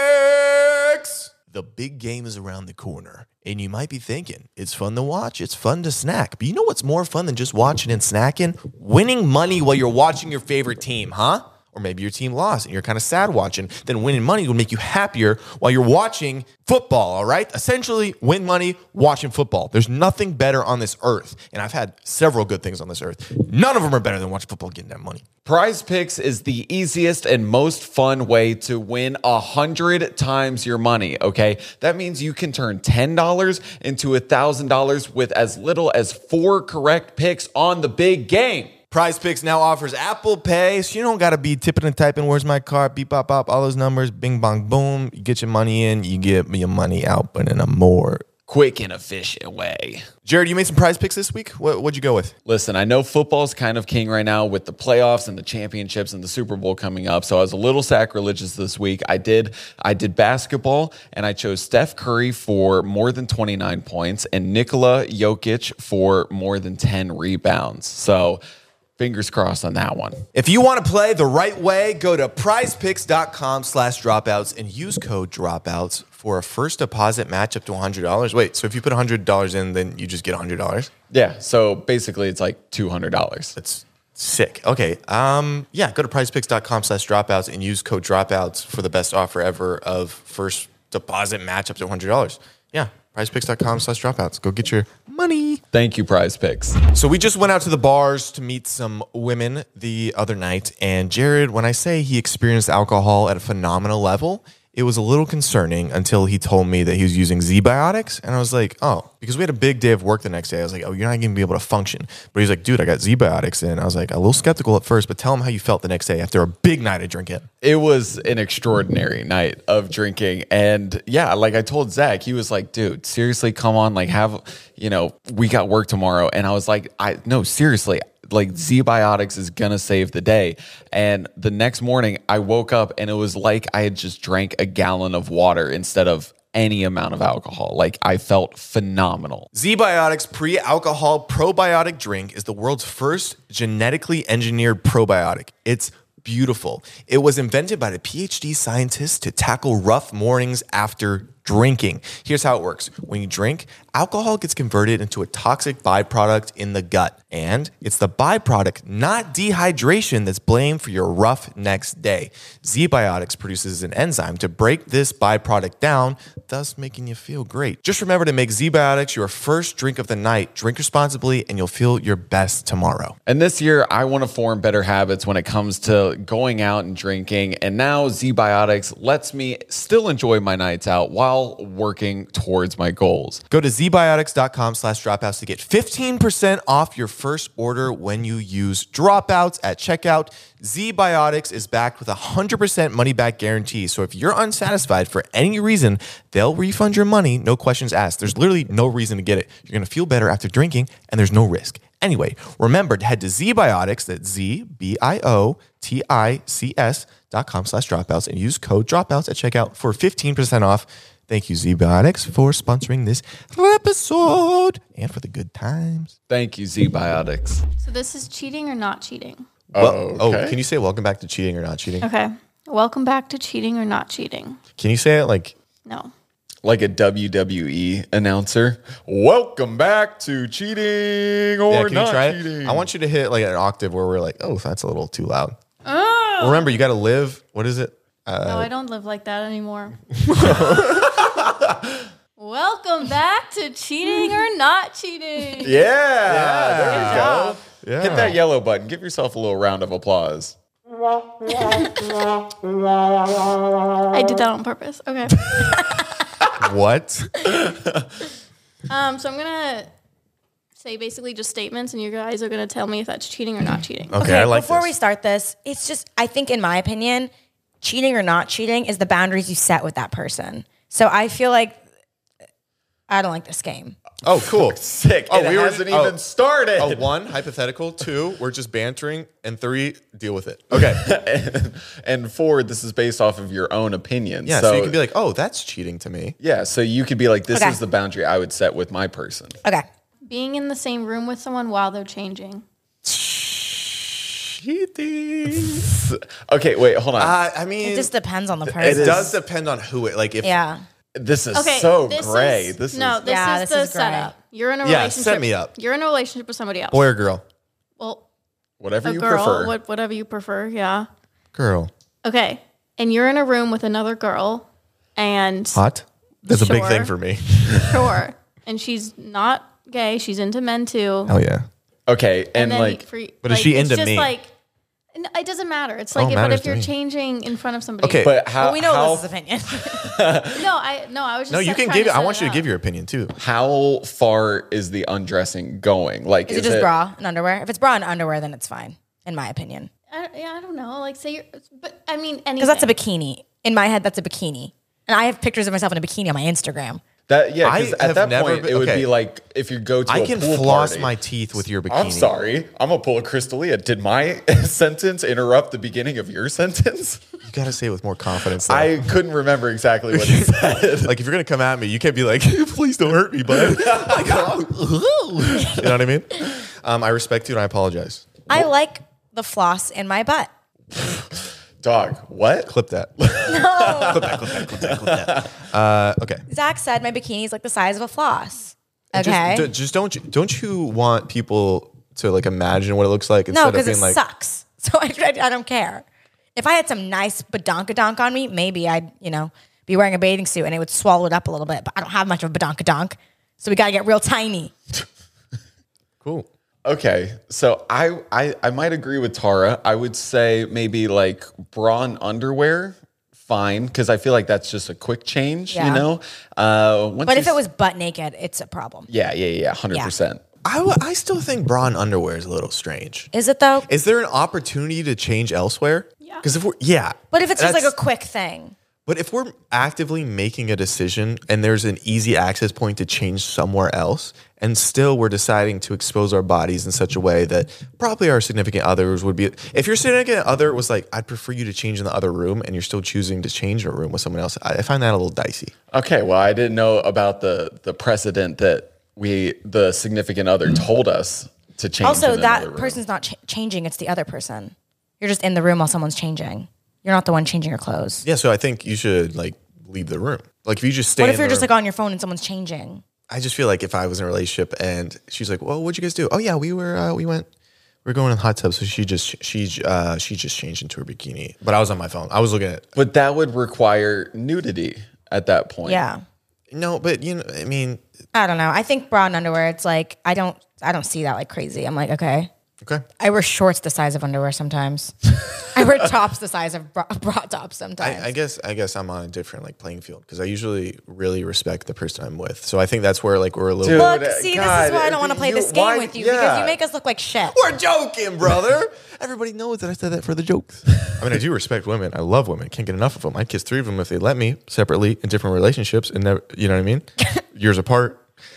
Picks! The big game is around the corner. And you might be thinking, it's fun to watch, it's fun to snack. But you know what's more fun than just watching and snacking? Winning money while you're watching your favorite team, huh? Or maybe your team lost and you're kind of sad watching. Then winning money will make you happier while you're watching football, all right? Essentially, win money watching football. There's nothing better on this earth. And I've had several good things on this earth. None of them are better than watching football and getting that money. Prize Picks is the easiest and most fun way to win a hundred times your money, okay? That means you can turn ten dollars into one thousand dollars with as little as four correct picks on the big game. Prize Picks now offers Apple Pay, so you don't got to be tipping and typing, where's my card, beep, bop, bop, all those numbers, bing, bong, boom. You get your money in, you get your money out, but in a more Quick and efficient way. Jared, you made some Prize Picks this week? What, what'd you go with? Listen, I know football's kind of king right now with the playoffs and the championships and the Super Bowl coming up. So I was a little sacrilegious this week. I did I did basketball, and I chose Steph Curry for more than twenty-nine points and Nikola Jokic for more than ten rebounds. So fingers crossed on that one. If you want to play the right way, go to prizepicks.com slash dropouts and use code dropouts for a first deposit match up to one hundred dollars. Wait, so if you put one hundred dollars in, then you just get one hundred dollars? Yeah, so basically it's like two hundred dollars. That's sick. Okay. Um, yeah, go to prizepicks.com slash dropouts and use code dropouts for the best offer ever of first deposit match up to one hundred dollars. Yeah, prizepicks.com slash dropouts. Go get your money. Thank you, Prize Picks. So we just went out to the bars to meet some women the other night. And Jared, when I say he experienced alcohol at a phenomenal level, it was a little concerning until he told me that he was using Z-Biotics. And I was like, oh, because we had a big day of work the next day. I was like, oh, you're not going to be able to function. But he's like, dude, I got Z-Biotics in. I was like, a little skeptical at first, but tell him how you felt the next day after a big night of drinking. It was an extraordinary night of drinking. And yeah, like I told Zach, he was like, dude, seriously, come on, like have, you know, we got work tomorrow. And I was like, I no, seriously, like Z-Biotics is gonna save the day. And the next morning I woke up and it was like I had just drank a gallon of water instead of any amount of alcohol. Like I felt phenomenal. Z-Biotics pre-alcohol probiotic drink is the world's first genetically engineered probiotic. It's beautiful. It was invented by the PhD scientists to tackle rough mornings after drinking. Here's how it works. When you drink, alcohol gets converted into a toxic byproduct in the gut. And it's the byproduct, not dehydration, that's blamed for your rough next day. ZBiotics produces an enzyme to break this byproduct down, thus making you feel great. Just remember to make ZBiotics your first drink of the night. Drink responsibly and you'll feel your best tomorrow. And this year, I want to form better habits when it comes to going out and drinking. And now ZBiotics lets me still enjoy my nights out while working towards my goals. Go to zbiotics.com slash dropouts to get fifteen percent off your first order when you use dropouts at checkout. ZBiotics is backed with a one hundred percent money back guarantee. So if you're unsatisfied for any reason, they'll refund your money, no questions asked. There's literally no reason to get it. You're going to feel better after drinking, and there's no risk. Anyway, remember to head to ZBiotics, that's Z B I O T I C S dot com slash dropouts, and use code dropouts at checkout for fifteen percent off. Thank you, ZBiotics, for sponsoring this episode and for the good times. Thank you, ZBiotics. So this is cheating or not cheating? Well, oh, okay. can you say welcome back to cheating or not cheating? Okay. Welcome back to cheating or not cheating. Can you say it like, No. Like a W W E announcer. Welcome back to cheating or yeah, can not you try cheating. it? I want you to hit like an octave where we're like, oh, that's a little too loud. Oh. Remember, you got to live. What is it? Uh, No, I don't live like that anymore. Welcome back to cheating or not cheating. Yeah, there you go. Yeah. Hit that yellow button. Give yourself a little round of applause. I did that on purpose. Okay. What? Um, so I'm gonna say basically just statements, and you guys are gonna tell me if that's cheating or not cheating. Okay, I like before this. we start this, it's just, I think in my opinion, cheating or not cheating is the boundaries you set with that person. So I feel like I don't like this game. Oh, cool. Sick. Oh, it we were- hasn't oh. even started. Oh, one, hypothetical. Two, we're just bantering. And three, deal with it. Okay. and, and four, this is based off of your own opinion. Yeah, so, you can be like, oh, that's cheating to me. yeah, so you could be like, this Okay. is the boundary I would set with my person. Okay. Being in the same room with someone while they're changing. Cheating. Okay, wait, hold on. Uh, I mean, It just depends on the it person. does depend on who it, like if, Yeah. this is Okay. so this gray. Is, this no, is this Yeah, is this the is gray. setup. You're in a Yeah, relationship. set me up. You're in a relationship with somebody else. boy or girl? Well, whatever a you girl, prefer. what, whatever you prefer. Yeah. Girl. Okay. And you're in a room with another girl, and Hot? That's a big Sure. thing for me. sure, and she's not gay. She's into men too. Hell yeah. Okay, and, then like, for, But is like, she it's into just me? Like, n- it doesn't matter. It's Oh, like, it but matters if to you're me. changing in front of somebody, Okay. but how Well, we know how, Liz's opinion. no, I no, I was just No, you sa- can trying give to I set want it you to up. give your opinion too. how far is the undressing going? Like, Is it just bra and underwear? If it's bra and underwear, then it's fine, in my opinion. I, yeah, I don't know. Like, say you're, but I mean, anything. Because that's a bikini. In my head, that's a bikini. And I have pictures of myself in a bikini on my Instagram. That yeah, because I at have that never point been- it would okay. be like if you go to I a can pool floss party. my teeth with your bikini. I'm sorry. I'm gonna pull a Crystalia. Did my sentence interrupt the beginning of your sentence? You got to say it with more confidence. though. I couldn't remember exactly what he said. like if you're gonna come at me, you can't be like, "Please don't hurt me, bud." Like, oh, you know what I mean? Um, I respect you and I apologize. I like the floss in my butt. Dog, what? Clip that. clip that. Clip that. Clip that. Clip that. Uh, okay. Zach said my bikini is like the size of a floss. Just- Okay. d- Just, don't you don't you want people to like imagine what it looks like instead no, of because being it like, sucks. So I, I, I don't care. If I had some nice badonkadonk on me, maybe I'd, you know, be wearing a bathing suit and it would swallow it up a little bit. But I don't have much of a badonkadonk. So we got to get real tiny. cool. Okay, so I, I I might agree with Tara. I would say maybe like bra and underwear, fine, because I feel like that's just a quick change, Yeah. you know. Uh, once But you if it s- was butt naked, it's a problem. yeah, yeah, yeah, hundred percent. I, w- I still think bra and underwear is a little strange. Is it though? Is there an opportunity to change elsewhere? Yeah. Because if we're yeah, But if it's just like a That's- quick thing. But if we're actively making a decision and there's an easy access point to change somewhere else, and still we're deciding to expose our bodies in such a way that probably our significant others would be. If your significant other was like, I'd prefer you to change in the other room, and you're still choosing to change in a room with someone else, I I find that a little dicey. Okay, well, I didn't know about the the precedent that we the significant other told us to change. Also, in that another room. person's not ch- changing, it's the other person. You're just in the room while someone's changing. You're not the one changing your clothes. Yeah, so I think you should like leave the room. Like if you just stay. What in if you're the just room, like on your phone and someone's changing? I just feel like if I was in a relationship and she's like, "Well, what'd you guys do?" "Oh yeah, we were uh, we went we we're going in the hot tub." So she just she uh, she just changed into her bikini, but I was on my phone. I was looking at. But that would require nudity at that point. Yeah. No, but you know, I mean, I don't know. I think bra and underwear, it's like, I don't, I don't see that like crazy. I'm like, okay. okay. I wear shorts the size of underwear sometimes. I wear tops the size of bra, bra tops sometimes. I, I guess I guess I'm on a different like playing field because I usually really respect the person I'm with. So I think that's where like we're a little. Dude, Look, see, this God, is why I don't want to play you- this game why- with you yeah. because you make us look like shit. We're joking, brother. Everybody knows that I said that for the jokes. I mean, I do respect women. I love women. Can't get enough of them. I'd kiss three of them if they let me separately in different relationships and never, you know what I mean? Years apart.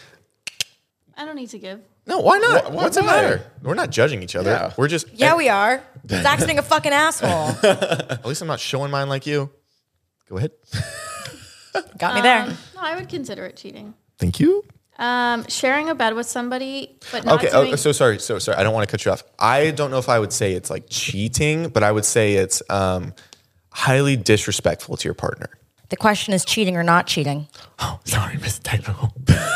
I don't need to give. No, why not? Wh- why- What's the why? matter? We're not judging each other. Yeah. We're just Yeah, we are. Zach's being a fucking asshole. At least I'm not showing mine like you. Go ahead. Got me there. Um, no, I would consider it cheating. Thank you. Um, sharing a bed with somebody, but not Okay. doing. Oh, so sorry. So sorry. I don't want to cut you off. I don't know if I would say it's like cheating, but I would say it's um, highly disrespectful to your partner. The question is cheating or not cheating. Oh, sorry, Miss Technical.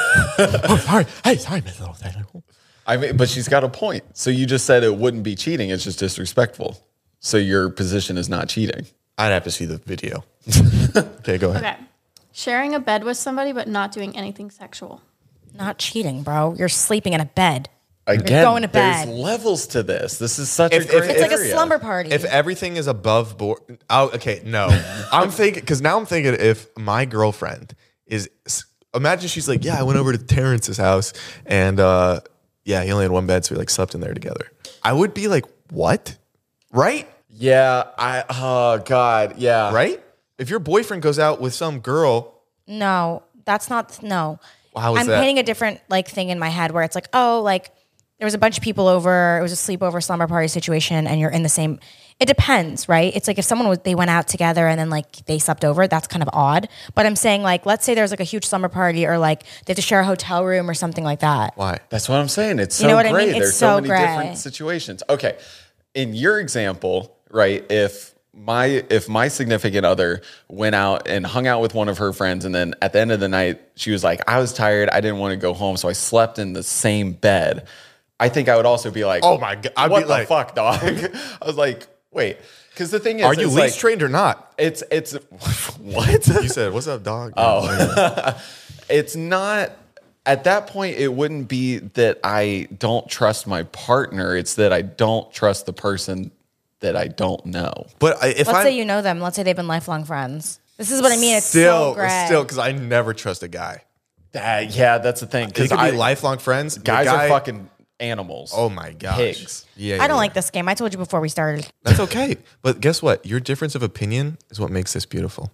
Oh, sorry. Hey, sorry, Miss Little Technical. I mean, but she's got a point. So you just said it wouldn't be cheating. It's just disrespectful. So your position is not cheating. I'd have to see the video. Okay, go ahead. okay. Sharing a bed with somebody, but not doing anything sexual. Not cheating, bro. You're sleeping in a bed. Again, going to bed. there's levels to this. This is such If- a if- great if- It's like a area. slumber party. If everything is above board, oh, okay, no. I'm thinking because now I'm thinking if my girlfriend is, imagine she's like, yeah, I went over to Terrence's house and uh, yeah, he only had one bed, so we like slept in there together. I would be like, what? Right? Yeah, I oh god, yeah. Right? If your boyfriend goes out with some girl, No, that's not, no. How is I'm that? painting a different like thing in my head where it's like, oh, like there was a bunch of people over, it was a sleepover slumber party situation and you're in the same, it depends, right? It's like if someone was, they went out together and then like they slept over, that's kind of odd. But I'm saying like, let's say there's like a huge slumber party or like they have to share a hotel room or something like that. why? That's what I'm saying. It's so You know what I gray. mean? It's There's so, so many gray. different situations. Okay. In your example, right, if my if my significant other went out and hung out with one of her friends and then at the end of the night she was like, I was tired, I didn't want to go home, so I slept in the same bed. I think I would also be like, Oh my God. I'd what be the like- fuck, dog? I was like, wait. Because the thing is, Are you it's leash like, trained or not? It's it's what? You said, what's up, dog? Oh. It's not at that point it wouldn't be that I don't trust my partner, it's that I don't trust the person that I don't know. But I, if Let's I say you know them. Let's say they've been lifelong friends. This is what I mean. It's still, so gray. still, because I never trust a guy. That, yeah, that's the thing. They Because could I, be lifelong friends. The guys guy- are fucking animals. Oh my gosh. Pigs. Yeah, I don't yeah. like this game. I told you before we started. That's okay. But guess what? Your difference of opinion is what makes this beautiful.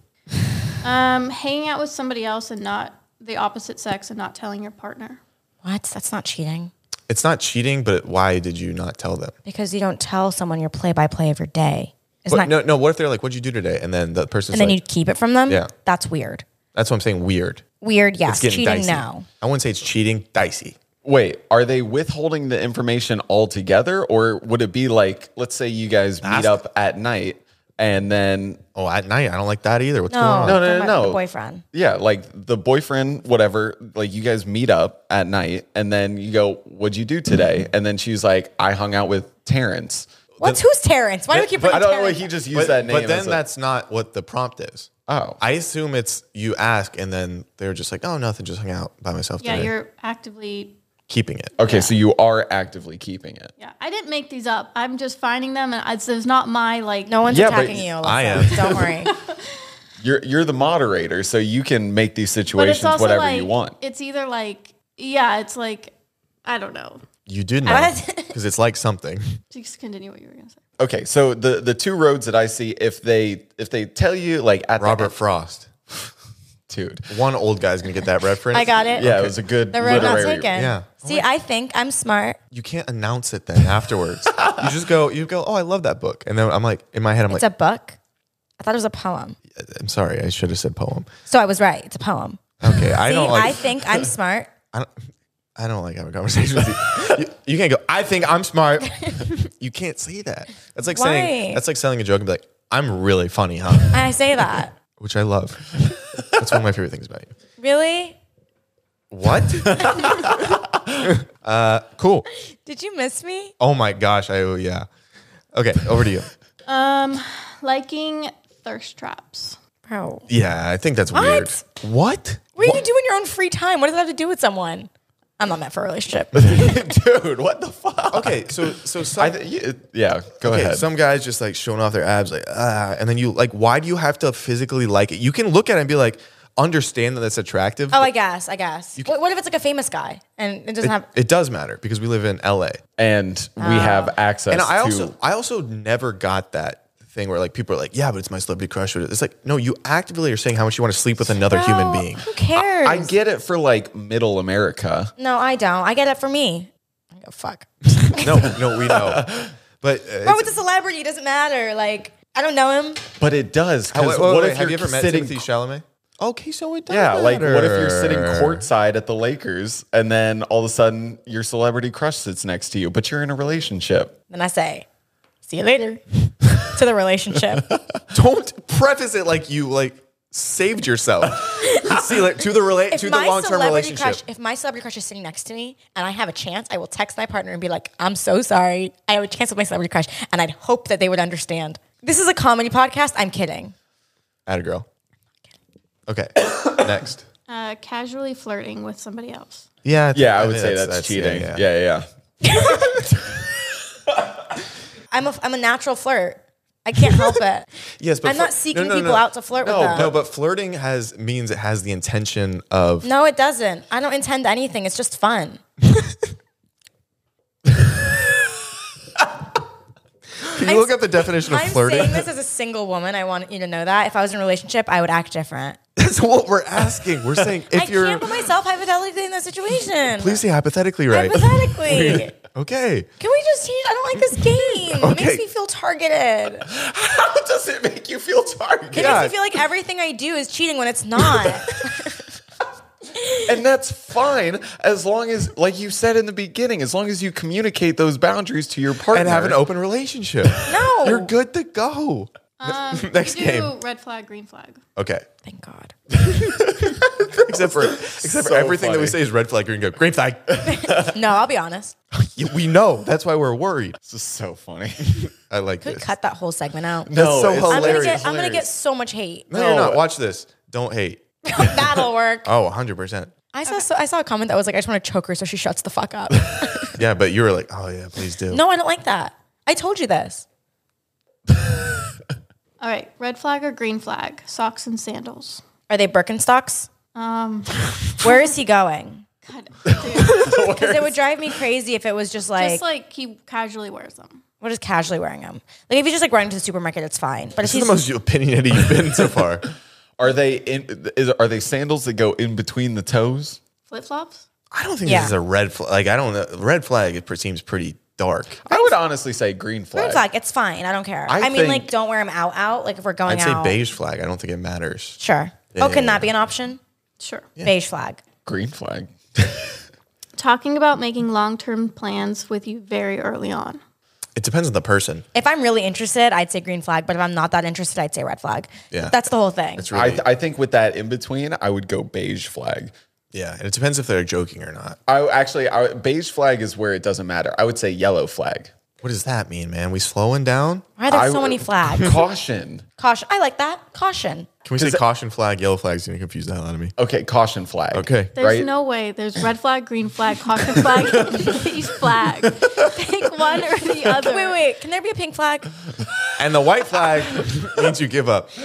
Um, hanging out with somebody else and not the opposite sex and not telling your partner. What? That's not cheating. It's not cheating, but why did you not tell them? Because you don't tell someone your play by play of your day. It's But not, no, no. What if they're like, "What'd you do today?" And then the person's and then like, you keep it from them? Yeah. That's weird. "That's what I'm saying. Weird. Weird, It's yes. getting Cheating, dicey." no. I wouldn't say it's cheating. Dicey. Wait, are they withholding the information altogether? Or would it be like, let's say you guys meet Ask- up at night and then Oh, at night, I don't like that either. What's No, going on? No, no, talking no, about no. The boyfriend. yeah, like the boyfriend, whatever, like you guys meet up at night and then you go, what'd you do today? And then she's like, I hung out with Terrence. What's who's Terrence? Why do we keep But bringing I don't know, Terrence? he just used But, that name. but then as a- that's not what the prompt is. Oh. I assume it's you ask and then they're just like, "Oh, nothing. Just hung out by myself Yeah, today." you're actively. Keeping it. Okay, so you are actively keeping it. Yeah, I didn't make these up. I'm just finding them, and it's, it's not my like. No one's Yeah, but attacking you. Alyssa. I am. Don't worry. You're you're the moderator, so you can make these but it's situations also whatever like you want. it's either like yeah, it's like I don't know. You did know What? because it's like something. Just continue what you were gonna say. Okay, so the the two roads that I see, if they if they tell you like at the Robert Frost. dude, One old guy's gonna get that reference. I got it. yeah, it was a good The road not literary. taken. Yeah. See, I think I'm smart. You can't announce it then afterwards. You just go. You go. Oh, I love that book. And then I'm like, in my head, I'm It's like, a book. I thought it was a poem. I'm sorry. I should have said poem. So I was right. It's a poem. Okay. I See, don't like. I think I'm smart. I don't, I don't like having a conversation with you. you. You can't go, I think I'm smart. You can't say that. That's like saying, Why? that's like selling a joke and be like, I'm really funny, huh? And I say that. which I love. That's one of my favorite things about you. Really? What? uh, cool. Did you miss me? Oh my gosh. I oh, yeah. Okay, over to you. Um, liking thirst traps. Bro. Yeah, I think that's What? weird. What? What do you do in your own free time? What does that have to do with someone? I'm not meant for a relationship. Dude, what the fuck? Okay, so so some, I th- yeah, yeah, go okay, ahead. some guys just like showing off their abs, like ah, and then you like, why do you have to physically like it? You can look at it and be like, understand that that's attractive. Oh, I guess. I guess. What, what if it's like a famous guy and it doesn't it, have? it does matter because we live in L A, and we Oh. have access and I to also I also never got that thing where like people are like, yeah, but it's my celebrity crush. It's like, no, you actively are saying how much you want to sleep with another human Bro, being. Who cares? I get it for like middle America. No, I don't. I get it for me. I go fuck. No, no, we know, but uh, Bro, it's- with a celebrity, it doesn't matter. Like I don't know him. But it does. Oh, Because wait, wait, what wait, if have you're you ever met sitting Timothy Chalamet? Okay, so it does Yeah, like what if you're sitting matter. courtside at the Lakers and then all of a sudden your celebrity crush sits next to you, but you're in a relationship? Then I say, see you later to the relationship. Don't preface it like you like saved yourself. See, like to the relate If to the my long term celebrity relationship. crush, if my celebrity crush is sitting next to me and I have a chance, I will text my partner and be like, I'm so sorry. I have a chance with my celebrity crush. And I'd hope that they would understand. This is a comedy podcast. I'm kidding. Atta girl. Okay, next. Uh, casually flirting with somebody else. Yeah, th- Yeah, I would think say that's, cheating. yeah, Yeah, yeah. yeah. yeah. I'm a, I'm a natural flirt. I can't help it. Yes, but I'm not flir- seeking no, no, people no. out to flirt No, with them. no, but flirting has means it has the intention of. No, it doesn't. I don't intend anything. It's just fun. Can you look up the definition of I'm flirting? saying this as a single woman. I want you to know that. If I was in a relationship, I would act different. That's what we're asking. We're saying if I you're. can't put myself hypothetically in that situation. Please say hypothetically right. Hypothetically. Okay. Can we just change? I don't like this game. It Okay. makes me feel targeted. How does it make you feel targeted? It Yeah. makes me feel like everything I do is cheating when it's not. And that's fine as long as, like you said in the beginning, as long as you communicate those boundaries to your partner. And have an open relationship. No. You're good to go. Um, Next we do game. red flag, green flag. Okay. Thank God. Except for except for So everything that we funny. say is red flag, green go green flag. No, I'll be honest. Yeah, we know. That's why we're worried. This is so funny. I like Could this. cut that whole segment out. That's so it's I'm gonna hilarious. get. I'm gonna get hilarious. so much hate. No, you're not. Watch this. Don't hate. That'll work. Oh, one hundred percent. I saw. So, I saw a comment that was like, "I just want to choke her so she shuts the fuck up." Yeah, but you were like, oh yeah, please do. No, I don't like that. I told you this. All right, red flag or green flag? Socks and sandals. Are they Birkenstocks? Um, Where is he going? God, dude, Because it would drive me crazy if it was just like, just like he casually wears them. what is casually wearing them? Like if he's just like running to the supermarket, it's fine. But if This is he's the most opinionated you've been so far. Are they in? Is, are they sandals that go in between the toes? Flip flops. I don't think Yeah. this is a red flag. Like I don't know. Red flag. It seems pretty dark. I would honestly say green flag. green flag, it's fine. I don't care. I I, mean, think- like don't wear them out out. Like if we're going I'd say out, beige flag. I don't think it matters. Sure. Yeah, oh, can yeah, that be an option? Sure. Beige flag. Green flag. Talking about making long term plans with you very early on. It depends on the person. If I'm really interested, I'd say green flag. But if I'm not that interested, I'd say red flag. Yeah. That's the whole thing. It's really I, I think with that in between, I would go beige flag. yeah, and it depends if they're joking or not. I actually, I, beige flag is where it doesn't matter. I would say yellow flag. What does that mean, man? We slowing down? Why are there I so would- many flags? Caution. Caution. I like that. Caution. Can we say caution flag, yellow flag's gonna confuse the hell out of me? Okay, caution flag. Okay. There's Right? no way. There's red flag, green flag, caution flag, beige flag. Pick one or the other. Wait, wait. Can there be a pink flag? And the white flag means you give up.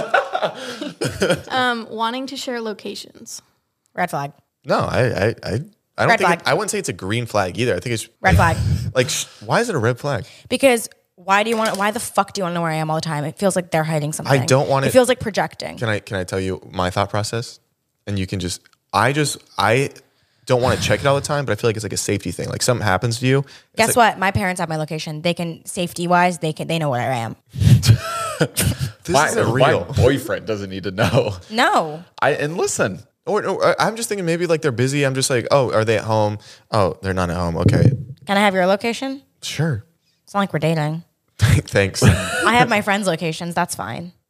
Um, wanting to share locations. Red flag. No, I, I, I, I don't Red think flag. it, I wouldn't say it's a green flag either. I think it's Red flag. like, sh- why is it a red flag? Because why do you want? Why the fuck do you want to know where I am all the time? It feels like they're hiding something. I don't want It it- feels like projecting. Can I, can I tell you my thought process? And you can just, I just, I don't want to check it all the time, but I feel like it's like a safety thing. Like something happens to you. it's Guess like, what? My parents have my location. They can safety wise. They can. They know where I am. This My, isn't my real. boyfriend doesn't need to know. No. I and listen. Or, or I'm just thinking maybe like they're busy. I'm just like, oh, are they at home? Oh, they're not at home. Okay, Can I have your location? sure. It's not like we're dating. Thanks. I have my friends' locations. That's fine.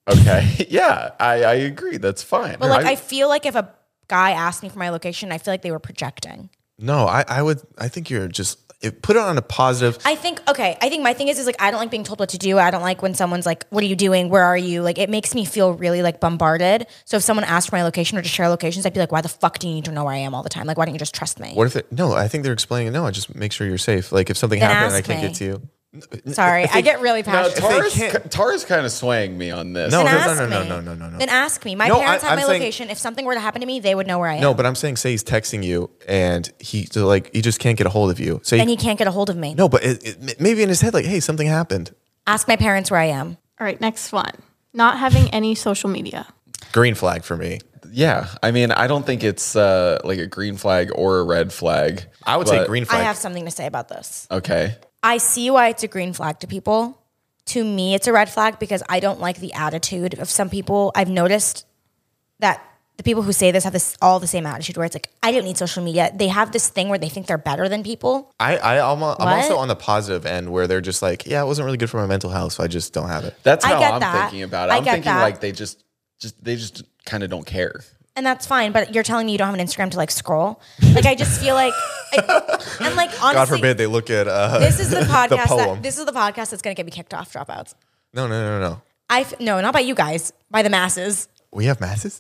Okay. Yeah, I, I agree. That's fine. But like, I- I feel like if a guy asked me for my location, I feel like they were projecting. No, I, I would. I think you're just it, put it on a positive. I think okay. I think my thing is is like I don't like being told what to do. I don't like when someone's like, "What are you doing? Where are you?" Like it makes me feel really like bombarded. So if someone asked for my location or to share locations, I'd be like, "Why the fuck do you need to know where I am all the time? Like why don't you just trust me?" What if it? No, I think they're explaining. No, I just make sure you're safe. Like if something Then happened and I ask can't me. get to you. Sorry, If I they- get really no, passionate. they Tara's, can't- Tara's kind of swaying me on this. No, Then no, ask no, no, me. no, no, no, no. Then ask me. My No, parents I- have I'm my saying- location. If something were to happen to me, they would know where I am. No, but I'm saying, say he's texting you and he so like he just can't get a hold of you. Say then he can't get a hold of me. no, but it, it, maybe in his head, like, hey, something happened. Ask my parents where I am. All right, next one. Not having any social media. Green flag for me. Yeah, I mean, I don't think it's uh, like a green flag or a red flag. I would say but- green I flag. have something to say about this. Okay. I see why it's a green flag to people. To me, it's a red flag because I don't like the attitude of some people. I've noticed that the people who say this have this all the same attitude where it's like, I don't need social media. They have this thing where they think they're better than people. I, I I'm, a, I'm What? also on the positive end where they're just like, yeah, it wasn't really good for my mental health, so I just don't have it. That's I how get I'm that. thinking about it. I I'm get thinking that. like they just, just they just kind of don't care. And that's fine, but you're telling me you don't have an Instagram to like scroll. Like I just feel like, I, and like honestly, God forbid they look at uh, this is the podcast. poem. that, this is the podcast that's gonna get me kicked off. Dropouts. No, no, no, no. I f- no, not by you guys, by the masses. We have masses.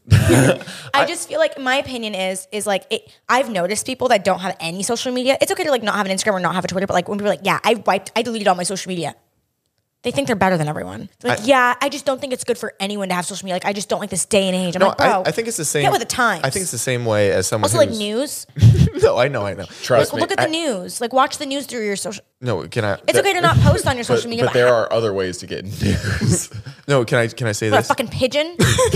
I just feel like my opinion is is like it, I've noticed people that don't have any social media. It's okay to like not have an Instagram or not have a Twitter, but like when people are like, yeah, I wiped, I deleted all my social media. They think they're better than everyone. It's like, I- yeah, I just don't think it's good for anyone to have social media. Like, I just don't like this day and age. I'm No, like, bro, I, I think it's the same. Get with the times. I think it's the same way as someone also like who's news. No, I know, I know. Trust Like, me. look at the I- news. Like, watch the news through your social. No, can I? It's okay to not post on your social But, media. but there ha- are other ways to get news. No, can I? Can I say what, a this? fucking pigeon.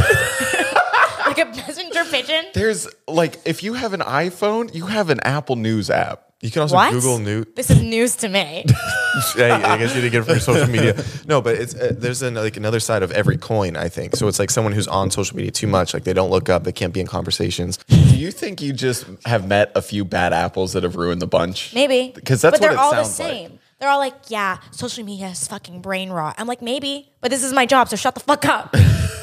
Like a messenger pigeon. There's like, if you have an iPhone, you have an Apple News app. You can also What? Google news. This is news to me. Hey, I guess you didn't get it from your social media. No, but it's uh, there's an, like another side of every coin. I think so. It's like someone who's on social media too much. Like they don't look up. They can't be in conversations. Do you think you just have met a few bad apples that have ruined the bunch? Maybe. Because that's but what they're it all the sounds like. same. They're all like, yeah, social media is fucking brain rot. I'm like, maybe, but this is my job, so shut the fuck up.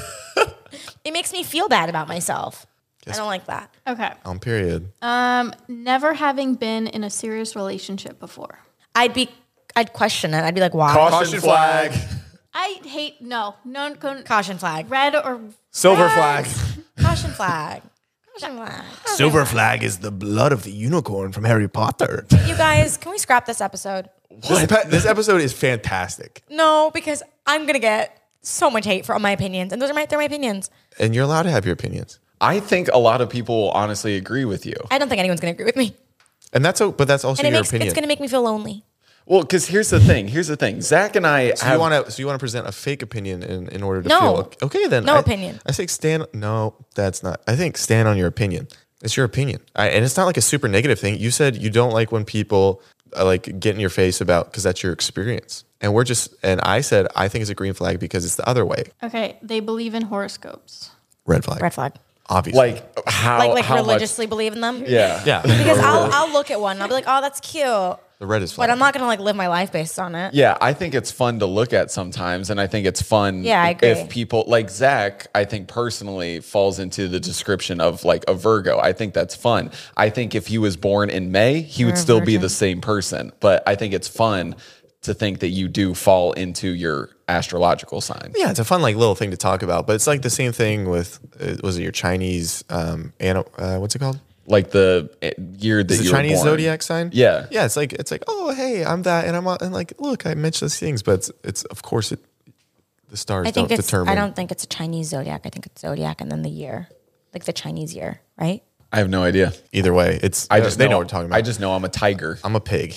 It makes me feel bad about myself. I don't like that. Okay. On period. Um, never having been in a serious relationship before. I'd be, I'd question it. I'd be like, why? Caution flag. I hate no, no, no Caution flag. red or Silver red. flag. Caution flag. Caution flag. Silver flag is the blood of the unicorn from Harry Potter. You guys, can we scrap this episode? This, pa- this episode is fantastic, No, because I'm gonna get so much hate for my opinions, and those are my, they're my opinions. and you're allowed to have your opinions. I think a lot of people will honestly agree with you. I don't think anyone's gonna agree with me, And that's o- but that's also and it your makes opinion. it's gonna make me feel lonely. Well, because here's the thing. Here's the thing. Zach and I so have. you want to so you want to present a fake opinion in, in order to No. feel okay, okay then No I- opinion. I say stand no that's not I think stand on your opinion. It's your opinion, I, and it's not like a super negative thing. You said you don't like when people uh, like get in your face about because that's your experience, and we're just and I said I think it's a green flag because it's the other way. Okay, they believe in horoscopes. Red flag, Red flag. obviously. like how Like like how religiously believe in them. Much, yeah. yeah, Because I'll I'll look at one and I'll be like, oh, that's cute, the red is but flag. I'm not gonna like live my life based on it. Yeah, I think it's fun to look at sometimes, and I think it's fun. Yeah, I agree. If people like Zach, I think personally falls into the description of like a Virgo. I think that's fun. I think if he was born in May, he would You're a still be virgin. the same person. But I think it's fun to think that you do fall into your astrological sign. Yeah, it's a fun like little thing to talk about, but it's like the same thing with uh, was it your Chinese um ano, uh, what's it called? Like the eh, year that Is it you Chinese were born. zodiac sign? Yeah. yeah. It's like it's like oh hey I'm that and I'm uh, and like look I mentioned these things, but it's, it's of course it the stars I think don't it's. determine. I don't think it's a Chinese zodiac. I think it's zodiac and then the year, like the Chinese year, right? I have no idea. Either way, it's I just they know, know what we're talking about. I just know I'm a tiger. I'm a pig.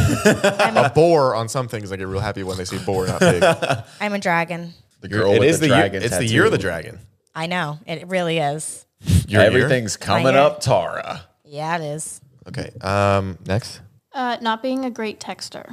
a boar on some things I get real happy when they say boar, not pig. I'm a dragon. The girl It with is the the year, dragon. it's the year of the tattoo. dragon. I know it really is. Your year? Everything's coming year. up, Tara. Yeah, it is. Okay. Um. Next. Uh, not being a great texter.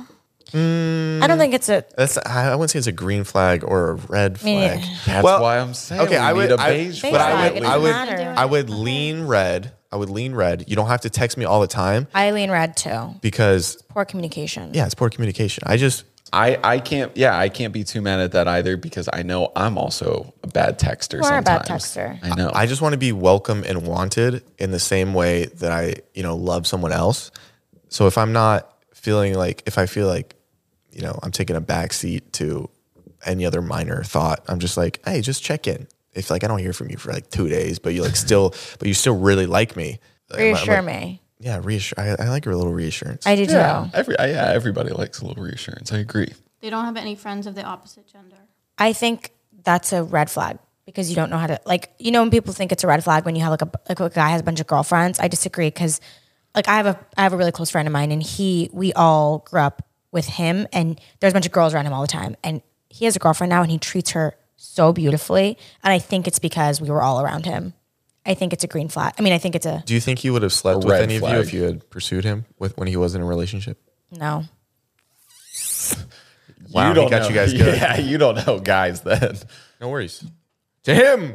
I don't think it's a. That's I I wouldn't say it's a green flag or a red Me neither. flag. That's Well, why I'm saying okay, we I would- need a I- beige Beige But I flag, would, it I doesn't would, matter. I would lean red. I would lean red. You don't have to text me all the time I lean red too. because Poor communication. yeah, it's poor communication. I just I, I can't, yeah, I can't be too mad at that either because I know I'm also a bad texter You are a sometimes. bad texter. I know. I just want to be welcome and wanted in the same way that I, you know, love someone else. So if I'm not feeling like, if I feel like, you know, I'm taking a back seat to any other minor thought, I'm just like, hey, just check in. If like I don't hear from you for like two days, but you like still, but you still really like me. I'm- I'm Reassure like, me. Yeah, reassure. I, I like your little reassurance. I do too. yeah, every, yeah, everybody likes a little reassurance. I agree. They don't have any friends of the opposite gender. I think that's a red flag because you don't know how to, like, you know, when people think it's a red flag when you have like a, like a guy has a bunch of girlfriends. I disagree because like I have a, I have a really close friend of mine and he, we all grew up with him and there's a bunch of girls around him all the time. And he has a girlfriend now and he treats her so beautifully. And I think it's because we were all around him. I think it's a green flag. I mean, I think it's a, Do you think he would have slept A with red any of flag. you if you had pursued him with when he was in a relationship? no. Wow, he don't got know. you guys good. Yeah, you don't know guys then. No worries. To him.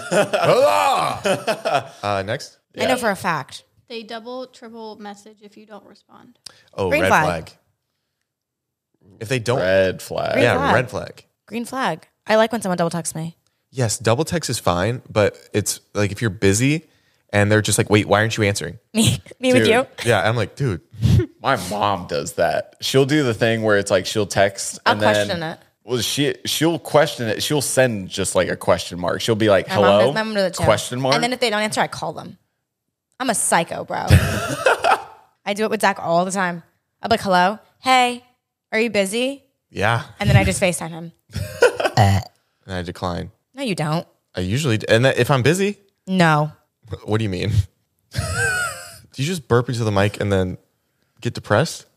Hola! uh, next. I know for a fact. They double, triple message if you don't respond. Oh, Green red flag. flag. If they don't, Red flag. Green yeah, flag. red flag. Green flag. I like when someone double texts me. Yes, double text is fine, but it's like if you're busy and they're just like, wait, why aren't you answering? Me, me with Dude. you. Yeah, I'm like, dude, My mom does that. She'll do the thing where it's like she'll text I'll and then, question it. Well, she she'll question it. She'll send just like a question mark. She'll be like, My mom "Hello?" does- my mom does it too. Question mark. And then if they don't answer, I call them. I'm a psycho, bro. I do it with Zach all the time. I'm like, hello? Hey, are you busy? yeah. And then I just FaceTime him. And I decline. No, you don't. I usually, and that, if I'm busy, No. what do you mean? Do you just burp into the mic and then get depressed?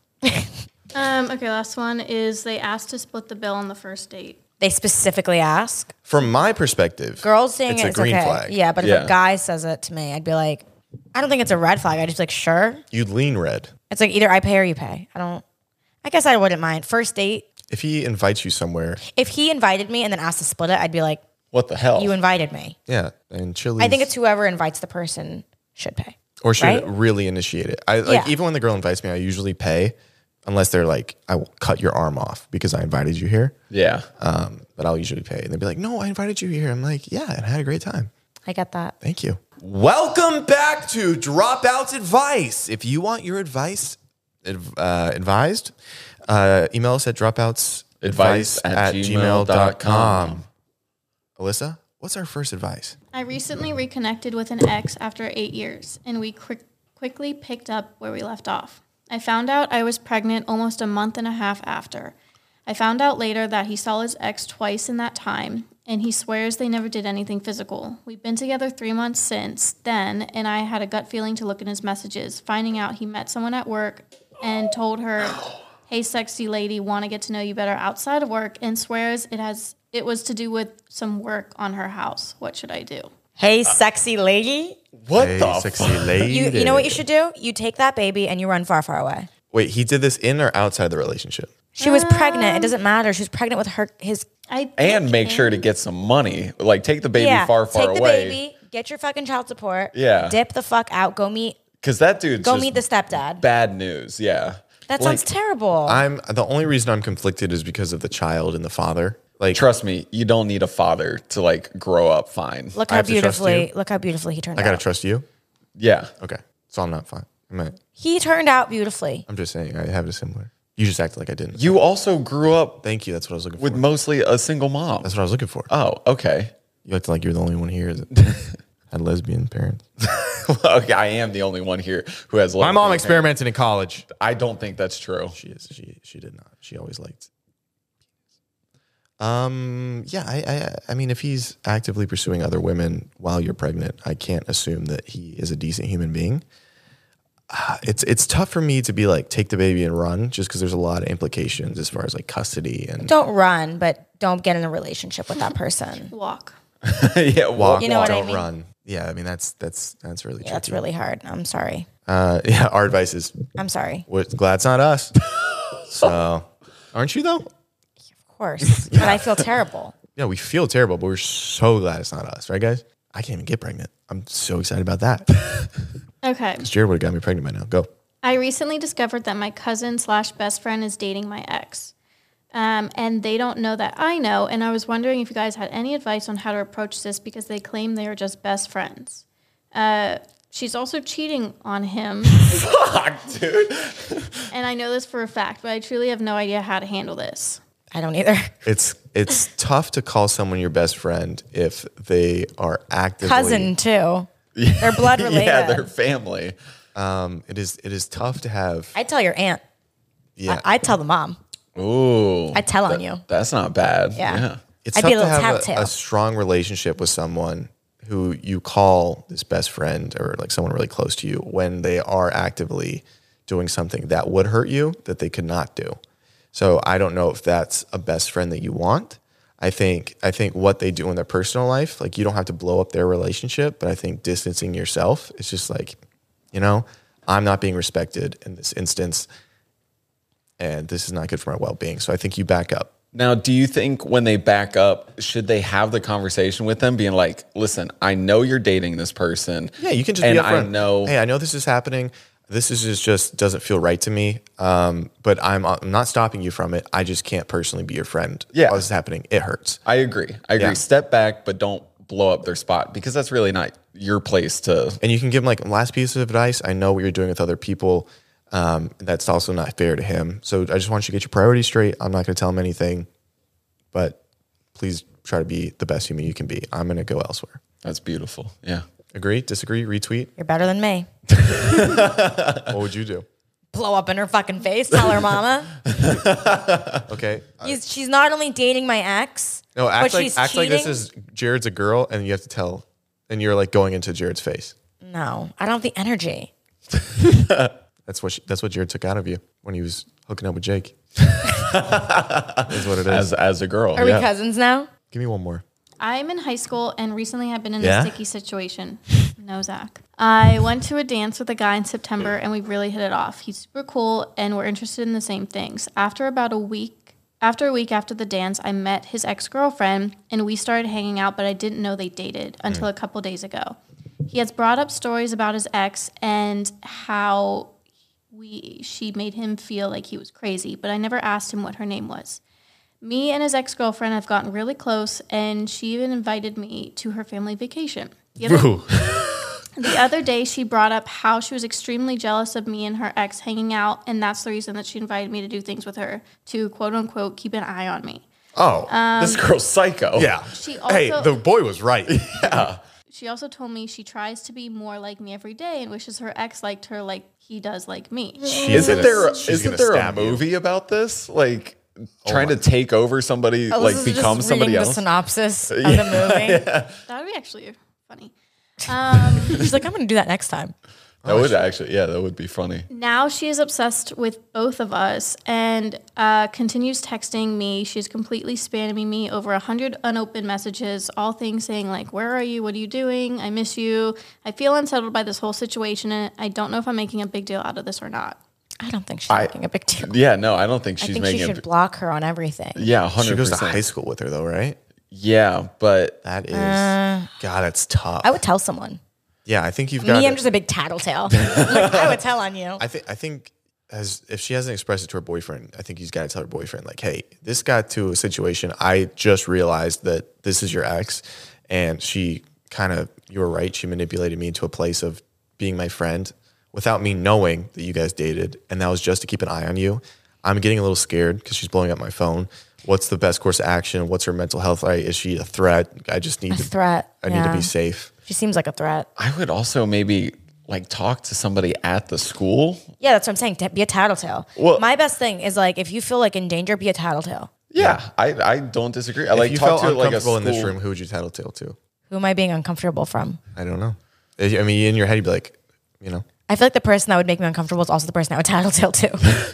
Um, okay, last one is they asked to split the bill on the first date. They specifically ask. From my perspective, Girls saying it's it, a it's green okay. flag. Yeah, but if Yeah. a guy says it to me, I'd be like, I don't think it's a red flag. I'd just be like, sure. You'd lean red. It's like either I pay or you pay. I don't, I guess I wouldn't mind. First date, If he invites you somewhere, if he invited me and then asked to split it, I'd be like, what the hell? you invited me. yeah, and Chili's. I think it's whoever invites the person should pay. or should right? really initiate it. I like Yeah. even when the girl invites me, I usually pay, unless they're like, I will cut your arm off because I invited you here. yeah. Um, but I'll usually pay. And they'd be like, no, I invited you here. I'm like, yeah, and I had a great time. I get that. Thank you. Welcome back to Dropouts Advice. If you want your advice adv- uh, advised, uh, email us at dropouts Advice at gmail dot com. Alyssa, what's our first advice? I recently reconnected with an ex after eight years, and we quick, quickly picked up where we left off. I found out I was pregnant almost a month and a half after. I found out later that he saw his ex twice in that time, and he swears they never did anything physical. We've been together three months since then, and I had a gut feeling to look in his messages, finding out he met someone at work and told her, hey, sexy lady, want to get to know you better outside of work, and swears it has it was to do with some work on her house. What should I do? Hey, sexy lady. What Hey, the sexy fuck? lady. You, you know what you should do? You take that baby and you run far, far away. Wait, he did this in or outside the relationship? She was pregnant. It doesn't matter. She was pregnant with her his I And make think- sure to get some money. Like take the baby yeah. far, far take the away. baby, get your fucking child support. Yeah. Dip the fuck out. Go meet. Because that dude's Go just meet the stepdad. bad news. Yeah. That like, sounds terrible. I'm the only reason I'm conflicted is because of the child and the father. Like, Trust me, you don't need a father to like grow up fine. look I how have to trust beautifully. you? Look how beautifully he turned I gotta out. trust you. Yeah. Okay, so I'm not fine. I'm, not, He turned out beautifully. I'm just saying I have it similar. You just acted like I didn't. You also grew up Thank you. That's what I was looking with for. mostly a single mom. That's what I was looking for. Oh, okay. You acted like you're the only one here that had lesbian parents. Okay, I am the only one here who has. My mom lesbian experimented in college. parents. I don't think that's true. She is. She she did not. She always liked. Um. Yeah. I. I. I mean, if he's actively pursuing other women while you're pregnant, I can't assume that he is a decent human being. Uh, it's it's tough for me to be like take the baby and run just because there's a lot of implications as far as like custody and Don't run, but don't get in a relationship with that person. walk. Yeah, walk. You know what I don't mean? run. Yeah. I mean that's that's that's really tricky. That's really hard. I'm sorry. Uh. Yeah. Our advice is I'm sorry. we're glad it's not us. So, aren't you though? Of course. But I feel terrible. Yeah, we feel terrible, but we're so glad it's not us, right, guys? I can't even get pregnant. I'm so excited about that. Okay. Jared would have got me pregnant by now. Go. I recently discovered that my cousin slash best friend is dating my ex. Um, and they don't know that I know. And I was wondering if you guys had any advice on how to approach this because they claim they are just best friends. Uh, she's also cheating on him. Fuck, dude. And I know this for a fact, but I truly have no idea how to handle this. I don't either. It's it's tough to call someone your best friend if they are actively Cousin too. They're blood related. Yeah, they're family. Um, it is it is tough to have. I tell your aunt. Yeah, I, I tell the mom. Ooh. I tell on that- you. That's not bad. Yeah. yeah. it's I'd tough be a to little have tattletale. a, a strong relationship with someone who you call this best friend or like someone really close to you when they are actively doing something that would hurt you that they could not do. So I don't know if that's a best friend that you want. I think I think what they do in their personal life, like you don't have to blow up their relationship, but I think distancing yourself is just like, you know, I'm not being respected in this instance, and this is not good for my well-being. So I think you back up. Now, do you think when they back up, should they have the conversation with them being like, listen, I know you're dating this person. Yeah, you can just and be upfront. I know. Hey, I know this is happening. This is just, just doesn't feel right to me. Um, but I'm, I'm not stopping you from it. I just can't personally be your friend. Yeah. While this is happening, it hurts. I agree. I agree. Yeah. Step back, but don't blow up their spot because that's really not your place to. And you can give him like last piece of advice. I know what you're doing with other people. Um, that's also not fair to him. So I just want you to get your priorities straight. I'm not going to tell him anything, but please try to be the best human you can be. I'm going to go elsewhere. That's beautiful. Yeah. Agree? Disagree? Retweet? You're better than me. What would you do? Blow up in her fucking face. Tell her mama. Okay. He's, she's not only dating my ex, No, but act like she's act like this cheating. is Jared's a girl, and you have to tell, and you're like going into Jared's face. No, I don't have the energy. That's what she, that's what Jared took out of you when he was hooking up with Jake. Is what it is. As as a girl. Are yeah. we cousins now? Give me one more. I'm in high school and recently have been in Yeah? a sticky situation. No, Zach. I went to a dance with a guy in September and we really hit it off. He's super cool and we're interested in the same things. After about a week, after a week after the dance, I met his ex-girlfriend and we started hanging out, but I didn't know they dated until a couple days ago. He has brought up stories about his ex and how we she made him feel like he was crazy, but I never asked him what her name was. Me and his ex-girlfriend have gotten really close, and she even invited me to her family vacation. The other, the other day, she brought up how she was extremely jealous of me and her ex hanging out, and that's the reason that she invited me to do things with her, to quote-unquote keep an eye on me. Oh, This girl's psycho. yeah. She hey, also- the boy was right. She also told me she tries to be more like me every day and wishes her ex liked her like he does like me. She's Isn't gonna- there she's isn't gonna there a stab you. movie about this? Like trying my- to take over somebody, Oh, like this is become just somebody reading else. the synopsis of the movie. That would be actually funny. Um, She's like, I'm going to do that next time. That would actually, yeah, that would be funny. Now she is obsessed with both of us and uh, continues texting me. She's completely spamming me over a hundred unopened messages, all things saying like, where are you? What are you doing? I miss you. I feel unsettled by this whole situation and I don't know if I'm making a big deal out of this or not. I don't think she's I- making a big deal. Yeah, no, I don't think I she's think she making should it. block her on everything. Yeah, one She hundred goes to percent. high school with her though, right? Yeah, but That is, God, that's tough. I would tell someone. yeah, I think you've got. Me, I'm just a big tattletale. Like, I would tell on you. I think I think as if she hasn't expressed it to her boyfriend, I think he's got to tell her boyfriend like, "Hey, this got to a situation. I just realized that this is your ex, and she kind of, you were right. She manipulated me into a place of being my friend without me knowing that you guys dated, and that was just to keep an eye on you. I'm getting a little scared because she's blowing up my phone. What's the best course of action? What's her mental health like? Is she a threat? I just need A to threat. I need to yeah. be safe." She seems like a threat. I would also maybe like talk to somebody at the school. Yeah, that's what I'm saying. To be a tattletale. Well- My best thing is like, if you feel like in danger, be a tattletale. Yeah, I, I don't disagree. I If like you talk felt to like a uncomfortable in this school- room, who would you tattletale to? Who am I being uncomfortable from? I don't know. I mean, in your head, you'd be like, you know. I feel like the person that would make me uncomfortable is also the person I would tattletale to.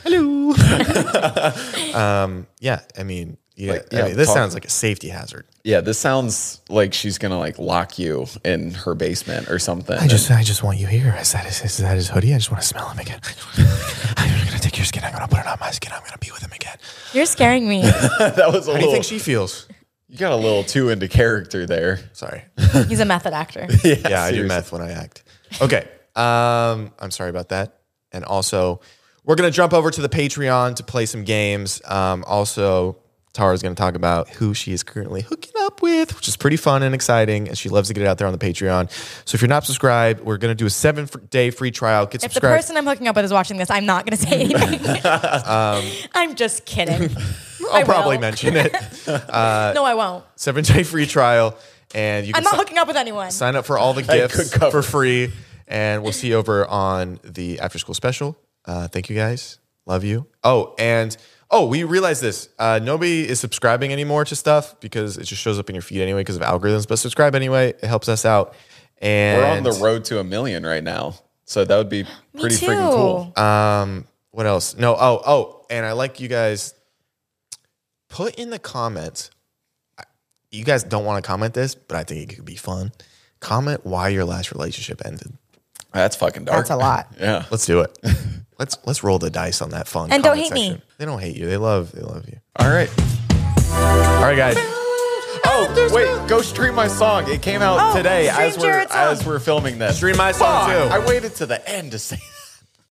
Yeah, I mean, yeah, Like, I yeah, mean, this talk- sounds like a safety hazard. Yeah, this sounds like she's gonna like lock you in her basement or something. I just, I just want you here. Is that his, is that his hoodie? I just want to smell him again. I'm gonna take your skin. I'm gonna put it on my skin. I'm gonna be with him again. You're scaring me. that was a How do little. you think she feels? You got a little too into character there. Sorry. He's a method actor. Yeah, Yeah, I do seriously. meth when I act. Okay. Um, I'm sorry about that. And also, we're going to jump over to the Patreon to play some games. Um, also, Tara's going to talk about who she is currently hooking up with, which is pretty fun and exciting, and she loves to get it out there on the Patreon. So if you're not subscribed, we're going to do a seven-day free trial. Get If the subscribed. person I'm hooking up with is watching this, I'm not going to say anything. um, I'm just kidding. I'll I probably will. mention it. no, I won't. Seven-day free trial, and you can I'm not si- hooking up with anyone. sign up for all the Hey, gifts good cover. for free, and we'll see you over on the After School Special. Uh, thank you guys. Love you. Oh, and... Oh, we realized this. Uh, nobody is subscribing anymore to stuff because it just shows up in your feed anyway because of algorithms. But subscribe anyway. It helps us out. And We're on the road to a million right now. So that would be Me pretty too. freaking cool. Um, what else? No. Oh, oh, and I like you guys. Put in the comments. You guys don't want to comment this, but I think it could be fun. Comment why your last relationship ended. That's fucking dark. That's a lot. Yeah. Let's do it. let's let's roll the dice on that fun. And don't comment hate me. section. They don't hate you. They love they love you. All right. All right, guys. Oh, wait. Go stream my song. It came out Oh, today stream as we're Jared's song. as we're filming this. Stream my song, Fuck, too. I waited to the end to say